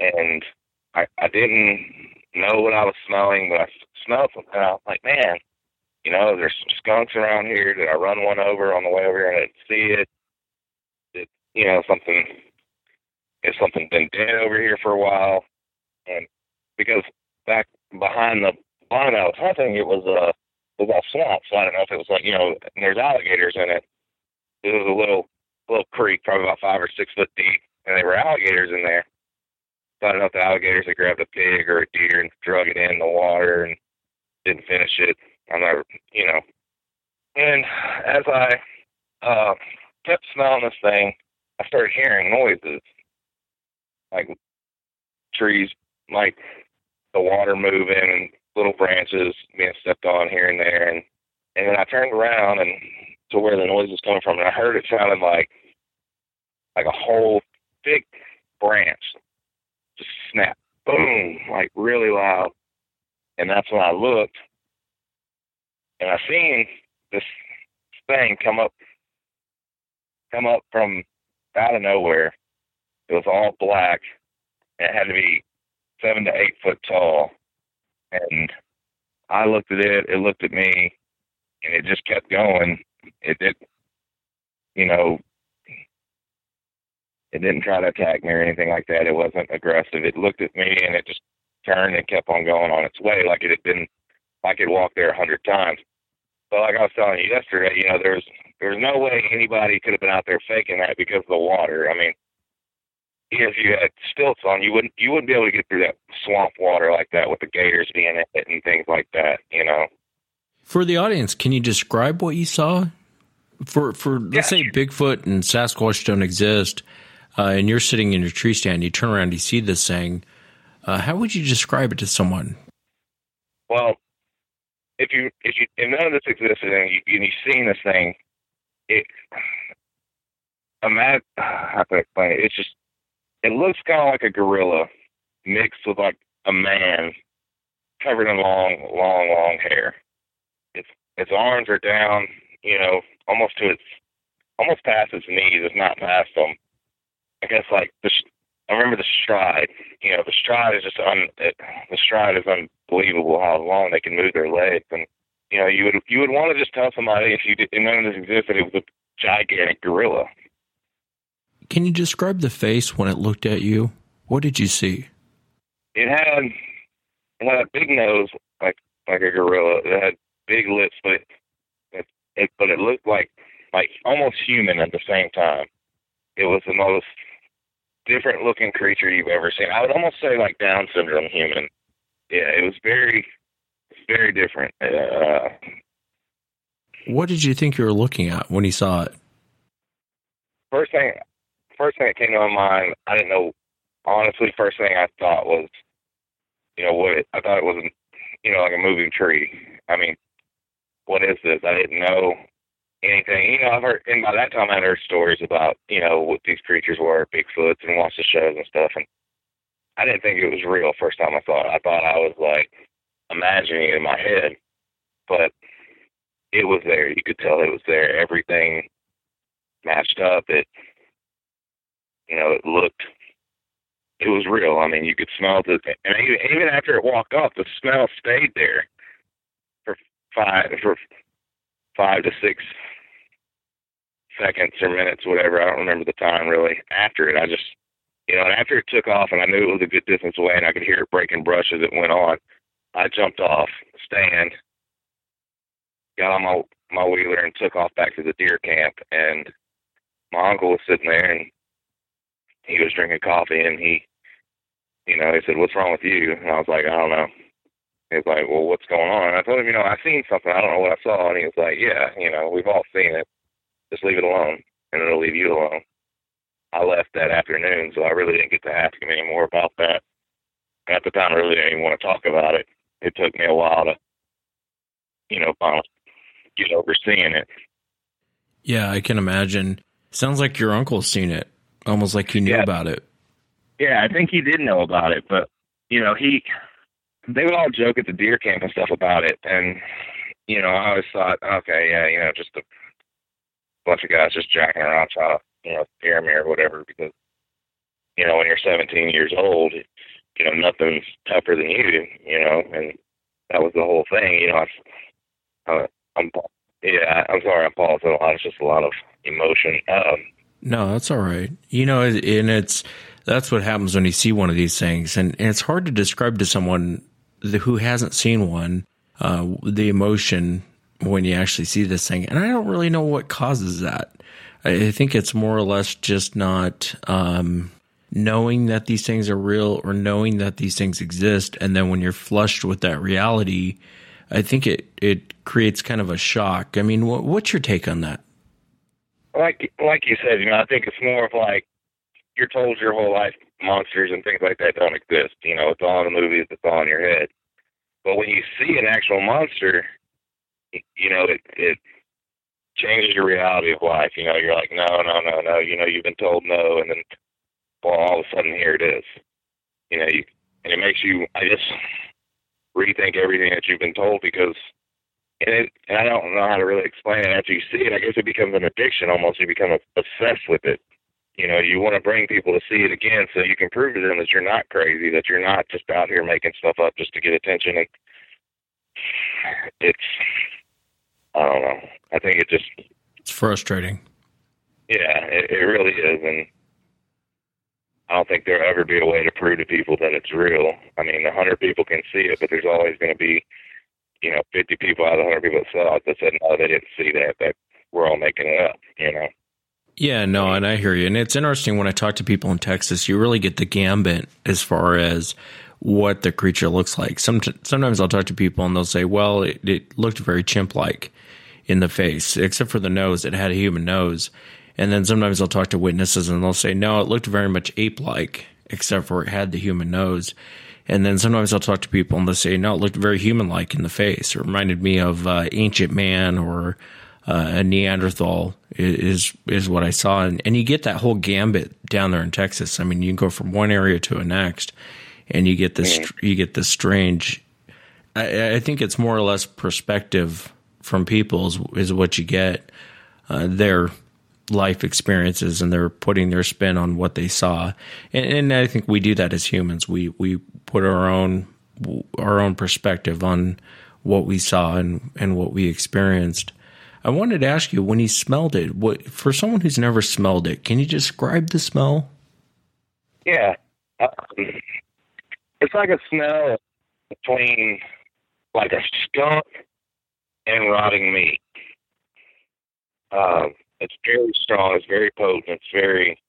and I, I didn't know what I was smelling, but I smelled something. I was like, man, you know, there's some skunks around here. Did I run one over on the way over here and I didn't see it? Did, you know, something, if something been dead over here for a while? And because back behind the barn I was hunting, it was a, it was all swamp, so I don't know if it was like, you know, and there's alligators in it. It was a little, little creek, probably about five or six foot deep, and there were alligators in there. So I don't know if the alligators had grabbed a pig or a deer and drug it in the water and didn't finish it. I'm not, you know. And as I uh, kept smelling this thing, I started hearing noises, like trees, like the water moving and little branches being stepped on here and there. And, and then I turned around and to where the noise was coming from, and I heard it sounded like like a whole big branch just snap, boom, like really loud. And that's when I looked, and I seen this thing come up, come up from out of nowhere. It was all black. It had to be seven to eight foot tall. And I looked at it, it looked at me, and it just kept going. It did, you know, it didn't try to attack me or anything like that. It wasn't aggressive. It looked at me, and it just turned and kept on going on its way like it had been, like it walked there a hundred times. But like I was telling you yesterday, you know, there's there's no way anybody could have been out there faking that because of the water. I mean, if you had stilts on, you wouldn't you wouldn't be able to get through that swamp water like that with the gators being in it and things like that, you know. For the audience, can you describe what you saw? For for let's yeah. say Bigfoot and Sasquatch don't exist, uh, and you're sitting in your tree stand, you turn around, you see this thing. Uh, how would you describe it to someone? Well, if you if you if none of this existed and, you, and you've seen this thing, it imagine how can I explain it? It's just it looks kind of like a gorilla mixed with like a man covered in long, long, long hair. Its its arms are down, you know, almost to its almost past its knees, if not past them. I guess like the I remember the stride. You know, the stride is just un. It, the stride is unbelievable how long they can move their legs, and you know, you would you would want to just tell somebody if you did, if none of this existed, it was a gigantic gorilla. Can you describe the face when it looked at you? What did you see? It had it had a big nose, like like a gorilla. It had big lips, but it, it, it but it looked like like almost human at the same time. It was the most different looking creature you've ever seen. I would almost say like Down syndrome human. Yeah, it was very, very different. Uh, what did you think you were looking at when you saw it? First thing, first thing that came to my mind, I didn't know. Honestly, first thing I thought was, you know, what I thought it was, you know, like a moving tree. I mean, what is this? I didn't know anything. You know, I've heard, and by that time I had heard stories about, you know, what these creatures were, Bigfoots, and watched the shows and stuff, and I didn't think it was real first time I saw it. I thought I was, like, imagining it in my head, but it was there. You could tell it was there. Everything matched up. It, you know, it looked, it was real. I mean, you could smell the, and even, even after it walked off, the smell stayed there for five, for five to six seconds or minutes, whatever. I don't remember the time really. After it, I just, you know, and after it took off and I knew it was a good distance away and I could hear it breaking brush as it went on, I jumped off the stand, got on my, my wheeler and took off back to the deer camp. And my uncle was sitting there and he was drinking coffee and he, you know, he said, "What's wrong with you?" And I was like, "I don't know." He was like, "Well, what's going on?" And I told him, you know, I seen something. I don't know what I saw. And he was like, "Yeah, you know, we've all seen it. Just leave it alone, and it'll leave you alone." I left that afternoon, so I really didn't get to ask him any more about that. At the time, I really didn't even want to talk about it. It took me a while to, you know, finally get over seeing it. Yeah, I can imagine. Sounds like your uncle's seen it, almost like he knew yeah. about it. Yeah, I think he did know about it, but, you know, he... they would all joke at the deer camp and stuff about it. And, you know, I always thought, okay, yeah, you know, just a bunch of guys just jacking around trying to, you know, scare me or whatever, because you know, when you're seventeen years old, you know, nothing's tougher than you, you know, and that was the whole thing, you know. I, uh, I'm, yeah, I'm sorry, I'm pausing a lot. It's just a lot of emotion. Um, no, that's all right. You know, and it's that's what happens when you see one of these things, and, and it's hard to describe to someone who hasn't seen one uh, the emotion when you actually see this thing. And I don't really know what causes that. I think it's more or less just not um, knowing that these things are real or knowing that these things exist. And then when you're flushed with that reality, I think it, it creates kind of a shock. I mean, what, what's your take on that? Like like you said, you know, I think it's more of like you're told your whole life monsters and things like that don't exist. You know, it's all in the movies, it's all in your head. But when you see an actual monster, you know, it, it changes your reality of life. You know, you're like, no, no, no, no. You know, you've been told no, and then, well, all of a sudden, here it is. You know, you, and it makes you, I just rethink everything that you've been told because, and, it, and I don't know how to really explain it. After you see it, I guess it becomes an addiction almost. You become obsessed with it. You know, you want to bring people to see it again so you can prove to them that you're not crazy, that you're not just out here making stuff up just to get attention. And it's, I don't know. I think it just... It's frustrating. Yeah, it, it really is. And I don't think there'll ever be a way to prove to people that it's real. I mean, a hundred people can see it, but there's always going to be, you know, fifty people out of a hundred people that saw it that said, no, they didn't see that, that we're all making it up, you know? Yeah, no, and I hear you. And it's interesting when I talk to people in Texas, you really get the gambit as far as what the creature looks like. Some, sometimes I'll talk to people and they'll say, well, it, it looked very chimp-like in the face, except for the nose. It had a human nose. And then sometimes I'll talk to witnesses and they'll say, no, it looked very much ape-like, except for it had the human nose. And then sometimes I'll talk to people and they'll say, no, it looked very human-like in the face. It reminded me of uh, Ancient Man or uh, a Neanderthal is is what I saw. And, and you get that whole gambit down there in Texas. I mean, you can go from one area to the next, and you get this you get this strange. I, I think it's more or less perspective from people is, is what you get. Uh, their life experiences, and they're putting their spin on what they saw. And, and I think we do that as humans. We we put our own our own perspective on what we saw and, and what we experienced. I wanted to ask you, when you smelled it, what for someone who's never smelled it, can you describe the smell? Yeah. Um, it's like a smell between like a skunk and rotting meat. Um, it's very strong. It's very potent. It's very...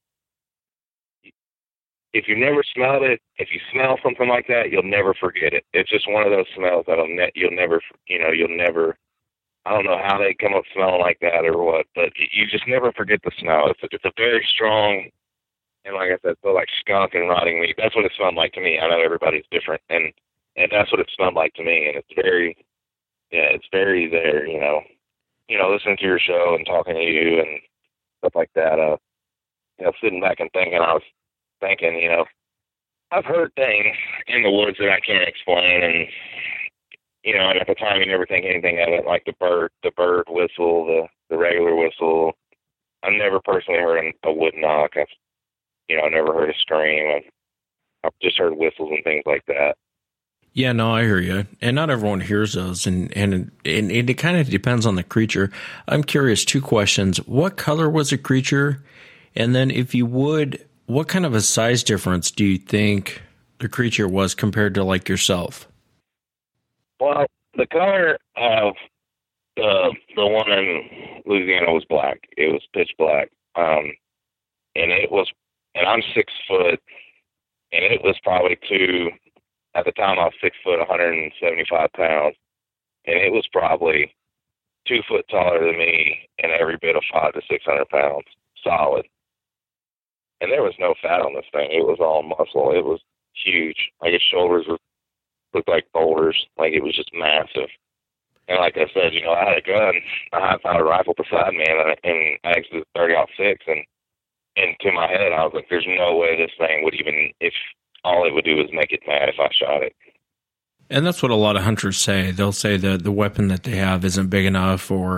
If you never smelled it, if you smell something like that, you'll never forget it. It's just one of those smells that'll ne- you'll never, you know, you'll never... I don't know how they come up smelling like that or what, but you just never forget the smell. It's a, it's a very strong, and like I said, so like skunk and rotting meat. That's what it smelled like to me. I know everybody's different, and and that's what it smelled like to me. And it's very, yeah, it's very there. You know, you know, listening to your show and talking to you and stuff like that. Uh, you know, sitting back and thinking, I was thinking, you know, I've heard things in the woods that I can't explain, and you know, and at the time you never think anything of it, like the bird, the bird whistle, the, the regular whistle. I've never personally heard a wood knock. I've, you know, never heard a scream. I've, I've just heard whistles and things like that. Yeah, no, I hear you. And not everyone hears those, and, and, and it, it kind of depends on the creature. I'm curious, two questions. What color was the creature? And then if you would, what kind of a size difference do you think the creature was compared to like yourself? Well, the color of the the one in Louisiana was black. It was pitch black, um, and it was. And I'm six foot, and it was probably two. At the time, I was six foot, one hundred seventy-five pounds, and it was probably two foot taller than me, and every bit of five to six hundred pounds, solid. And there was no fat on this thing. It was all muscle. It was huge. Like his shoulders were. Looked like boulders, like it was just massive. And like I said, you know, I had a gun, I had a rifle beside me, and I, and I exited thirty aught six, and into my head, I was like, "There's no way this thing would even, if all it would do is make it mad if I shot it." And that's what a lot of hunters say. They'll say that the weapon that they have isn't big enough, or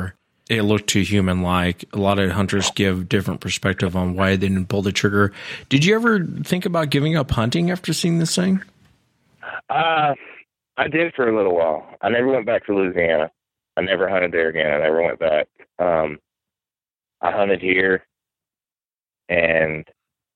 it looked too human-like. A lot of hunters give different perspective on why they didn't pull the trigger. Did you ever think about giving up hunting after seeing this thing? Uh, I did for a little while. I never went back to Louisiana. I never hunted there again. I never went back. Um, I hunted here, and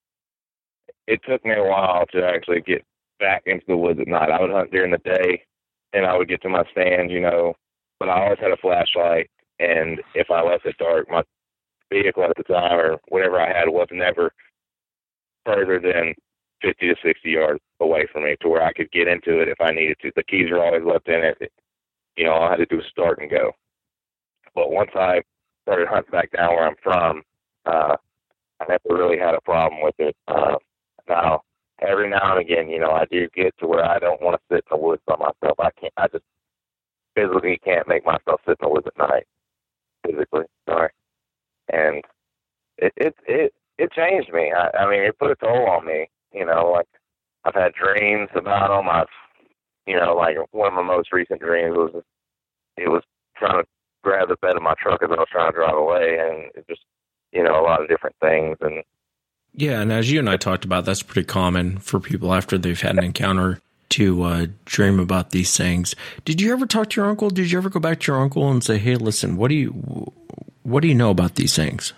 it took me a while to actually get back into the woods at night. I would hunt during the day, and I would get to my stand, you know, but I always had a flashlight, and if I left it dark, my vehicle at the time or whatever I had was never further than fifty to sixty yards away from me to where I could get into it if I needed to. The keys were always left in it. You know, all I had to do was start and go. But once I started hunting back down where I'm from, uh, I never really had a problem with it. Uh, now, every now and again, you know, I do get to where I don't want to sit in the woods by myself. I can't, I just physically can't make myself sit in the woods at night. Physically, sorry. And it, it, it, it changed me. I, I mean, it put a toll on me. You know, like, I've had dreams about them. I've, you know, like, one of my most recent dreams was, it was trying to grab the bed of my truck as I was trying to drive away, and it just, you know, a lot of different things. And yeah, and as you and I talked about, that's pretty common for people after they've had an encounter to uh, dream about these things. Did you ever talk to your uncle? Did you ever go back to your uncle and say, hey, listen, what do you, what do you know about these things?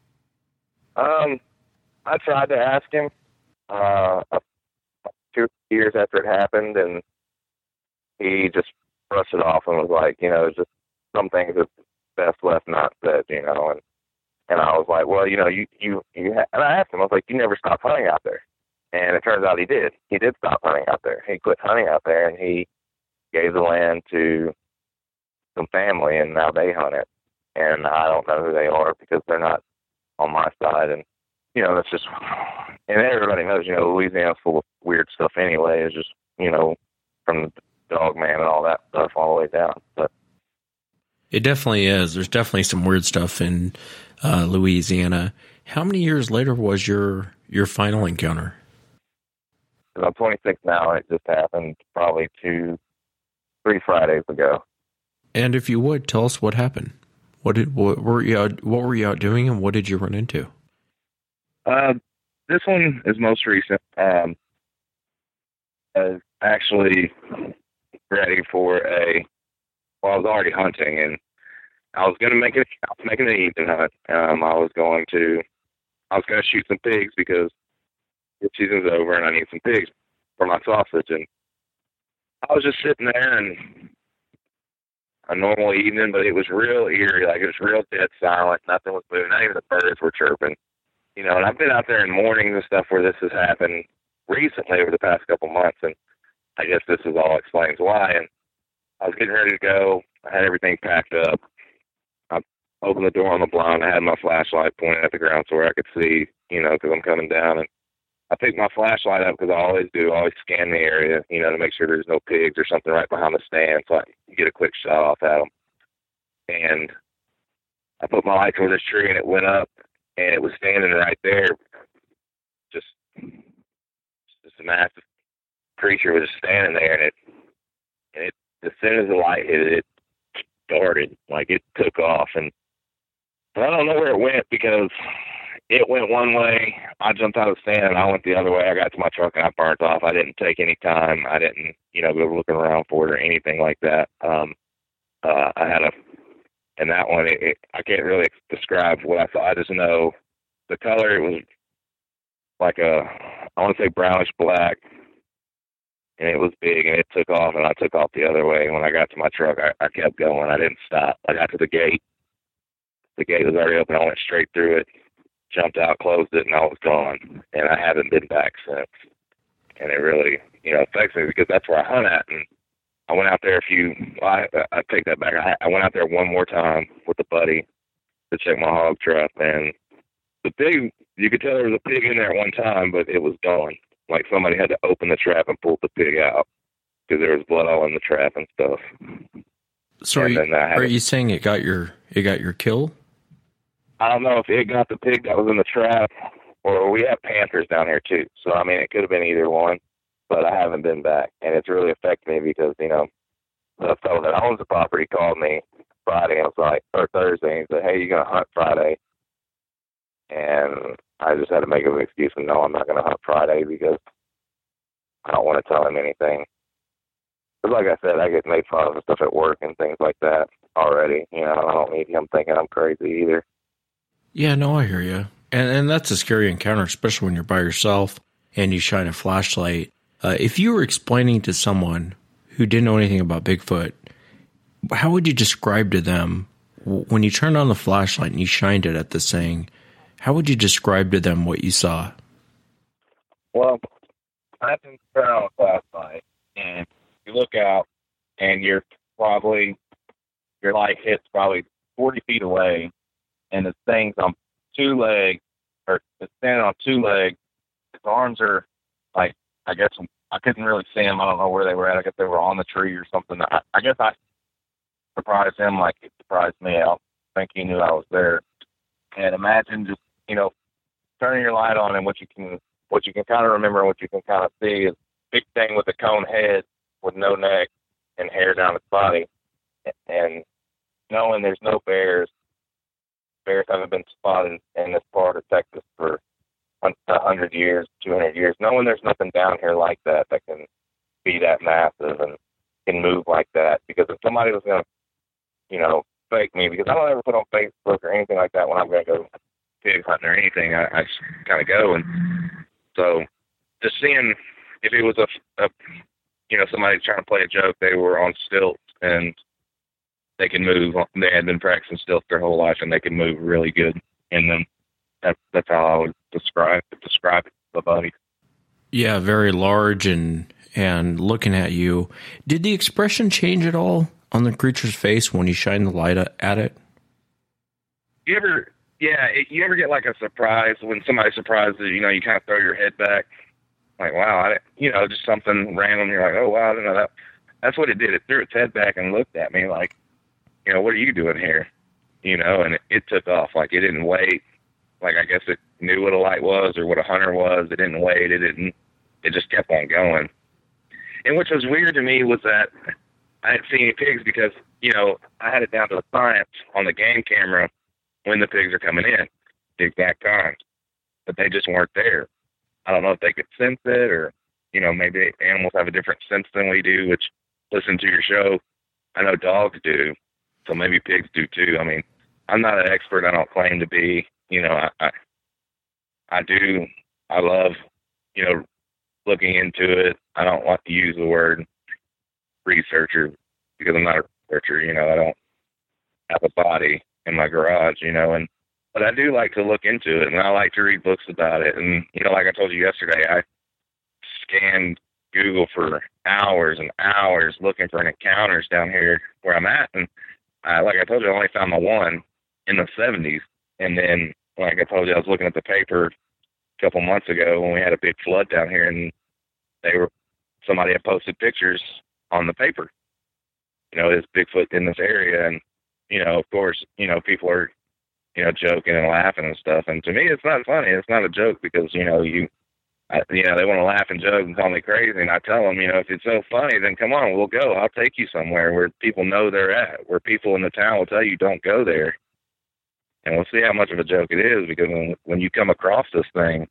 Um, I tried to ask him uh, two years after it happened, and he just brushed it off and was like, you know, just some things are best left not said, you know. And and I was like, well, you know, you you you. Ha-. And I asked him, I was like, you never stopped hunting out there? And it turns out he did. He did stop hunting out there. He quit hunting out there, and he gave the land to some family, and now they hunt it. And I don't know who they are because they're not on my side. And you know, that's just. And everybody knows, you know, Louisiana's full of weird stuff anyway. It's just, you know, from the dog man and all that stuff all the way down. But it definitely is. There's definitely some weird stuff in uh, Louisiana. How many years later was your your final encounter? I'm twenty-six now, and it just happened probably two, three Fridays ago. And if you would, tell us what happened. What did what were you out, what were you out doing, and what did you run into? Uh, this one is most recent. Um, I was actually ready for a. Well, I was already hunting, and I was going to make it. I was making an evening hunt. Um, I was going to. I was going to shoot some pigs because the season's over, and I need some pigs for my sausage. And I was just sitting there, and a normal evening, but it was real eerie. Like, it was real dead silent. Nothing was moving. Not even the birds were chirping. You know, and I've been out there in mornings and stuff where this has happened recently over the past couple months, and I guess this is all explains why. And I was getting ready to go. I had everything packed up. I opened the door on the blind. I had my flashlight pointed at the ground so where I could see, you know, because I'm coming down. And I picked my flashlight up because I always do. I always scan the area, you know, to make sure there's no pigs or something right behind the stand so I can get a quick shot off at them. And I put my light toward this tree, and it went up. And it was standing right there, just, just a massive creature was just standing there, and it, and it, as soon as the light hit it, it darted, like it took off, and I don't know where it went because it went one way, I jumped out of the stand, and I went the other way. I got to my truck, and I burnt off. I didn't take any time. I didn't, you know, go looking around for it or anything like that. Um, uh, I had a And that one, it, it, I can't really describe what I saw. I just know the color, it was like a, I want to say brownish black, and it was big, and it took off, and I took off the other way. And when I got to my truck, I, I kept going. I didn't stop. I got to the gate. The gate was already open. I went straight through it, jumped out, closed it, and I was gone. And I haven't been back since. And it really, you know, affects me because that's where I hunt at. And I went out there a few, well, I, I take that back. I, I went out there one more time with a buddy to check my hog trap, and the pig, you could tell there was a pig in there at one time, but it was gone. Like somebody had to open the trap and pull the pig out because there was blood all in the trap and stuff. So are, you, are you saying it got your, it got your kill? I don't know if it got the pig that was in the trap, or we have panthers down here too. So, I mean, it could have been either one. But I haven't been back, and it's really affected me because, you know, the fellow that owns the property called me Friday. I was like, or Thursday. And he said, "Hey, you gonna hunt Friday?" And I just had to make an excuse and no, I'm not gonna hunt Friday because I don't want to tell him anything. Because like I said, I get made fun of and stuff at work and things like that already. You know, I don't need him thinking I'm crazy either. Yeah, no, I hear you. And and that's a scary encounter, especially when you're by yourself and you shine a flashlight. Uh, if you were explaining to someone who didn't know anything about Bigfoot, how would you describe to them, when you turned on the flashlight and you shined it at this thing, how would you describe to them what you saw? Well, I can turn on a flashlight, and you look out, and you're probably, your light hits probably forty feet away, and the thing's on two legs, or it's standing on two legs. His arms are, like, I guess, I couldn't really see him. I don't know where they were at. I guess they were on the tree or something. I, I guess I surprised him like it surprised me. I don't think he knew I was there. And imagine just, you know, turning your light on, and what you can, what you can kind of remember and what you can kind of see is big thing with a cone head with no neck and hair down its body. And knowing there's no bears, bears haven't been spotted in this part of Texas for a hundred years, two hundred years. Knowing there's nothing down here like that that can be that massive and can move like that. Because if somebody was going to, you know, fake me, because I don't ever put on Facebook or anything like that when I'm going to go pig hunting or anything. I, I just kind of go. And so just seeing if it was a, a, you know, somebody trying to play a joke, they were on stilts and they can move. They had been practicing stilts their whole life and they can move really good. And then that, that's how I would describe describe it to the buddy. Yeah, very large and and looking at you. Did the expression change at all on the creature's face when you shine the light at it? You ever, yeah, it, you ever get like a surprise when somebody surprises you? You know, you kind of throw your head back, like, wow, I didn't, you know, just something random. You're like, oh wow, I didn't know that. That's what it did. It threw its head back and looked at me like, you know, what are you doing here? You know, and it, it took off. Like, it didn't wait. Like, I guess it knew what a light was or what a hunter was. It didn't wait. It didn't. It just kept on going. And which was weird to me was that I didn't see any pigs because, you know, I had it down to a science on the game camera when the pigs are coming in, the exact times. But they just weren't there. I don't know if they could sense it or, you know, maybe animals have a different sense than we do, which, listen to your show, I know dogs do, so maybe pigs do too. I mean, I'm not an expert. I don't claim to be. You know, I, I, I do, I love, you know, looking into it. I don't want to use the word researcher because I'm not a researcher. You know, I don't have a body in my garage, you know, and, but I do like to look into it and I like to read books about it. And, you know, like I told you yesterday, I scanned Google for hours and hours looking for encounters down here where I'm at. And I, like I told you, I only found the one in the seventies. And then, like I told you, I was looking at the paper a couple months ago when we had a big flood down here, and they were somebody had posted pictures on the paper. You know, there's Bigfoot in this area, and you know, of course, you know, people are, you know, joking and laughing and stuff. And to me, it's not funny. It's not a joke because you know you, I, you know, they want to laugh and joke and call me crazy, and I tell them, you know, if it's so funny, then come on, we'll go. I'll take you somewhere where people know they're at, where people in the town will tell you don't go there. And we'll see how much of a joke it is, because when, when you come across this thing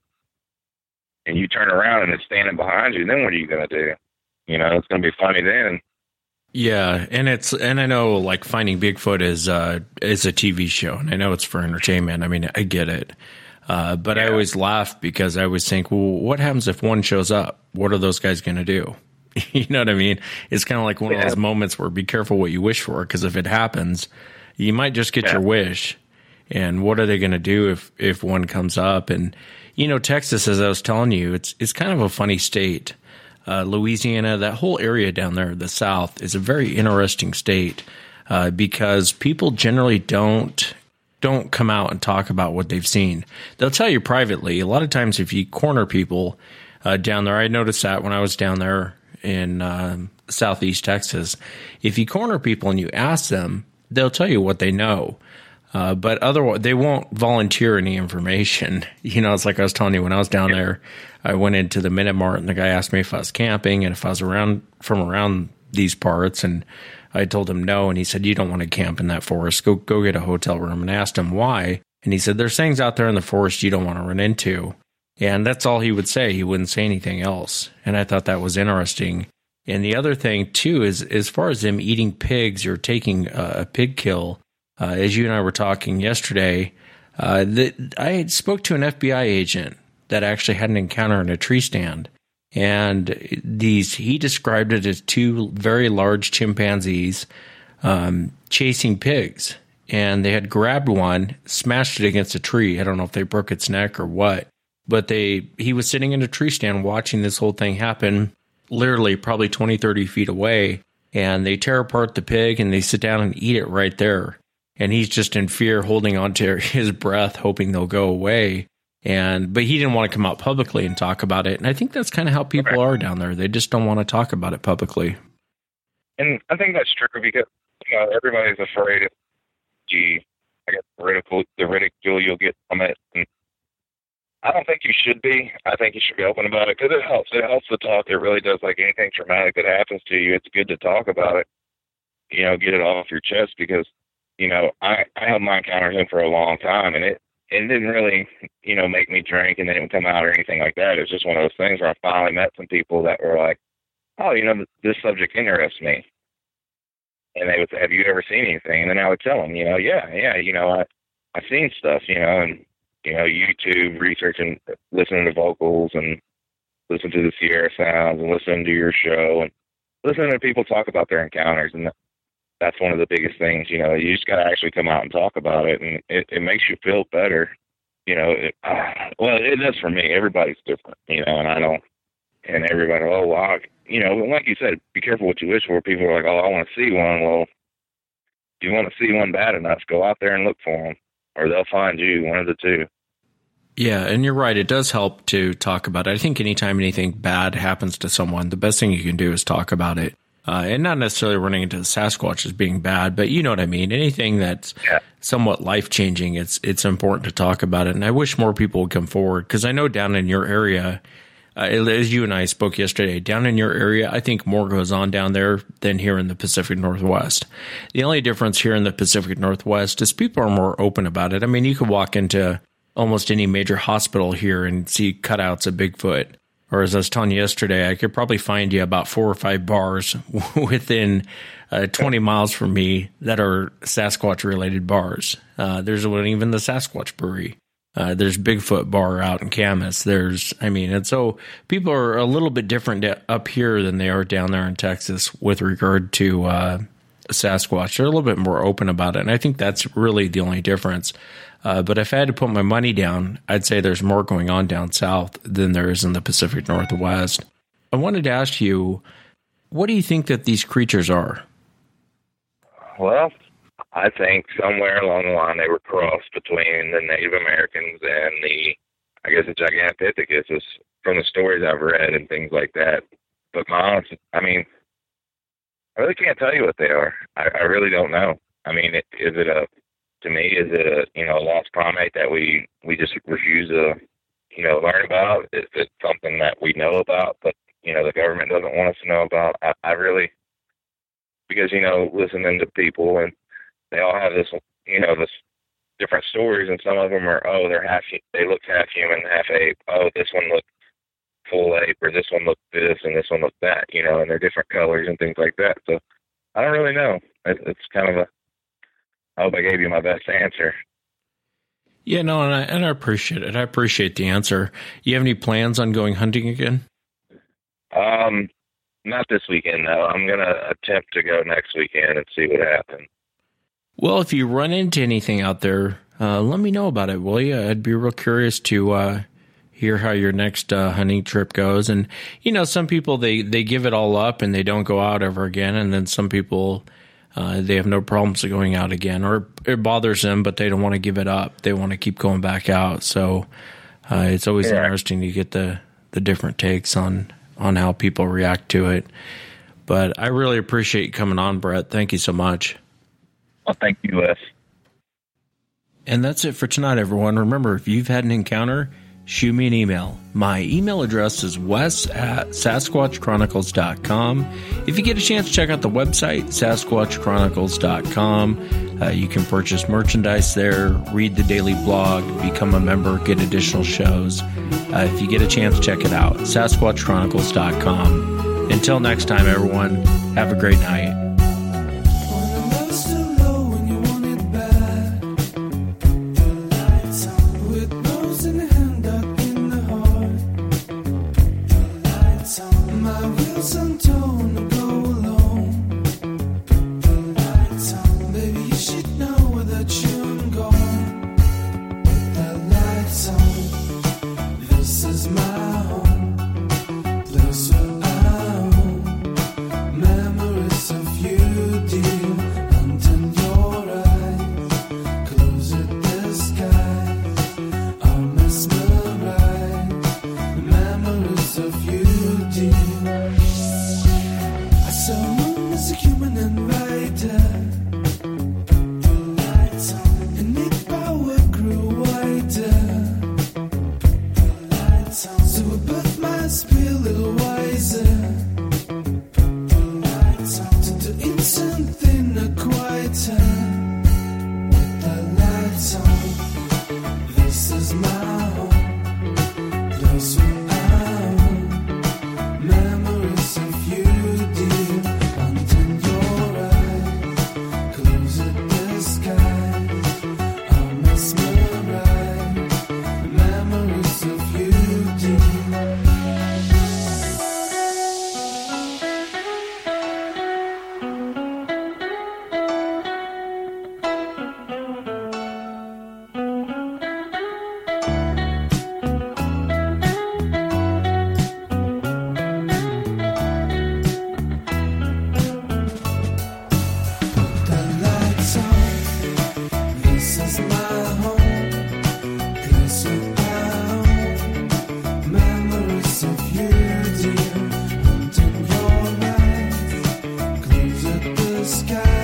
and you turn around and it's standing behind you, then what are you going to do? You know, it's going to be funny then. Yeah, and it's and I know like Finding Bigfoot is uh, is a T V show, and I know it's for entertainment. I mean, I get it, uh, but yeah. I always laugh because I always think, well, what happens if one shows up? What are those guys going to do? You know what I mean? It's kind of like one yeah. of those moments where be careful what you wish for, because if it happens, you might just get yeah. your wish. And what are they going to do if, if one comes up? And, you know, Texas, as I was telling you, it's it's kind of a funny state. Uh, Louisiana, that whole area down there, the South, is a very interesting state uh, because people generally don't don't come out and talk about what they've seen. They'll tell you privately. A lot of times if you corner people uh, down there, I noticed that when I was down there in uh, Southeast Texas, if you corner people and you ask them, they'll tell you what they know. Uh, but otherwise, they won't volunteer any information. You know, it's like I was telling you when I was down there, I went into the Minute Mart and the guy asked me if I was camping and if I was around from around these parts. And I told him no, and he said, you don't want to camp in that forest. Go go get a hotel room. And I asked him why, and he said, there's things out there in the forest you don't want to run into. And that's all he would say. He wouldn't say anything else. And I thought that was interesting. And the other thing, too, is as far as him eating pigs or taking uh, a pig kill, uh, as you and I were talking yesterday, uh, that I spoke to an F B I agent that actually had an encounter in a tree stand. And these, he described it as two very large chimpanzees um, chasing pigs. And they had grabbed one, smashed it against a tree. I don't know if they broke its neck or what. But they, he was sitting in a tree stand watching this whole thing happen, literally probably twenty, thirty feet away. And they tear apart the pig and they sit down and eat it right there. And he's just in fear, holding on to his breath, hoping they'll go away. And but he didn't want to come out publicly and talk about it. And I think that's kind of how people are down there. They just don't want to talk about it publicly. And I think that's true because, you know, everybody's afraid of, gee, I guess, ridicule, the ridicule you'll get from it. And I don't think you should be. I think you should be open about it because it helps. It helps to talk. It really does. Like anything traumatic that happens to you, it's good to talk about it. You know, get it off your chest because, you know, I, I held my encounters in for a long time, and it, it didn't really, you know, make me drink and then it would come out or anything like that. It was just one of those things where I finally met some people that were like, oh, you know, this subject interests me. And they would say, have you ever seen anything? And then I would tell them, you know, yeah, yeah, you know, I, I've seen stuff, you know, and, you know, YouTube, researching, listening to vocals and listen to the Sierra sounds and listening to your show and listening to people talk about their encounters. And that's one of the biggest things, you know, you just got to actually come out and talk about it. And it, it makes you feel better. You know, it, uh, well, it does for me. Everybody's different, you know, and I don't, and everybody, oh, well, I, you know, like you said, be careful what you wish for. People are like, oh, I want to see one. Well, if you want to see one bad enough, go out there and look for them, or they'll find you, one of the two. Yeah, and you're right. It does help to talk about it. I think anytime anything bad happens to someone, the best thing you can do is talk about it. Uh, and not necessarily running into the Sasquatch as being bad, but you know what I mean? Anything that's yeah. somewhat life-changing, it's it's important to talk about it. And I wish more people would come forward, because I know down in your area, uh, as you and I spoke yesterday, down in your area, I think more goes on down there than here in the Pacific Northwest. The only difference here in the Pacific Northwest is people are more open about it. I mean, you could walk into almost any major hospital here and see cutouts of Bigfoot. Or as I was telling you yesterday, I could probably find you about four or five bars within uh, twenty miles from me that are Sasquatch-related bars. Uh, there's one, even the Sasquatch Brewery. Uh, there's Bigfoot Bar out in Camas. There's, I mean, and so people are a little bit different up here than they are down there in Texas with regard to uh, Sasquatch. They're a little bit more open about it, and I think that's really the only difference. Uh, but if I had to put my money down, I'd say there's more going on down south than there is in the Pacific Northwest. I wanted to ask you, what do you think that these creatures are? Well, I think somewhere along the line they were crossed between the Native Americans and the, I guess, the Gigantopithecus, is from the stories I've read and things like that. But my honest, I mean, I really can't tell you what they are. I, I really don't know. I mean, it, is it a To me, is it a, you know, a lost primate that we, we just refuse to, you know, learn about? Is it something that we know about, but, you know, the government doesn't want us to know about? I, I really, because, you know, listening to people, and they all have this, you know, this different stories, and some of them are, oh, they're half, they look half human, half ape. Oh, this one looked full ape, or this one looked this, and this one looked that, you know, and they're different colors and things like that. So I don't really know. It, it's kind of a, I hope I gave you my best answer. Yeah, no, and I, and I appreciate it. I appreciate the answer. You have any plans on going hunting again? Um, not this weekend, though. I'm going to attempt to go next weekend and see what happens. Well, if you run into anything out there, uh, let me know about it, will you? I'd be real curious to uh, hear how your next uh, hunting trip goes. And, you know, some people, they, they give it all up and they don't go out ever again. And then some people, uh, they have no problems going out again, or it bothers them, but they don't want to give it up. They want to keep going back out. So uh, it's always yeah. interesting to get the, the different takes on, on how people react to it. But I really appreciate you coming on, Brett. Thank you so much. Well, thank you, Les. And that's it for tonight, everyone. Remember, if you've had an encounter, shoot me an email. My email address is wes at sasquatch chronicles dot com. If you get a chance, check out the website, sasquatch chronicles dot com. Uh, you can purchase merchandise there, read the daily blog, become a member, get additional shows. Uh, if you get a chance, check it out, sasquatch chronicles dot com. Until next time, everyone, have a great night. Sky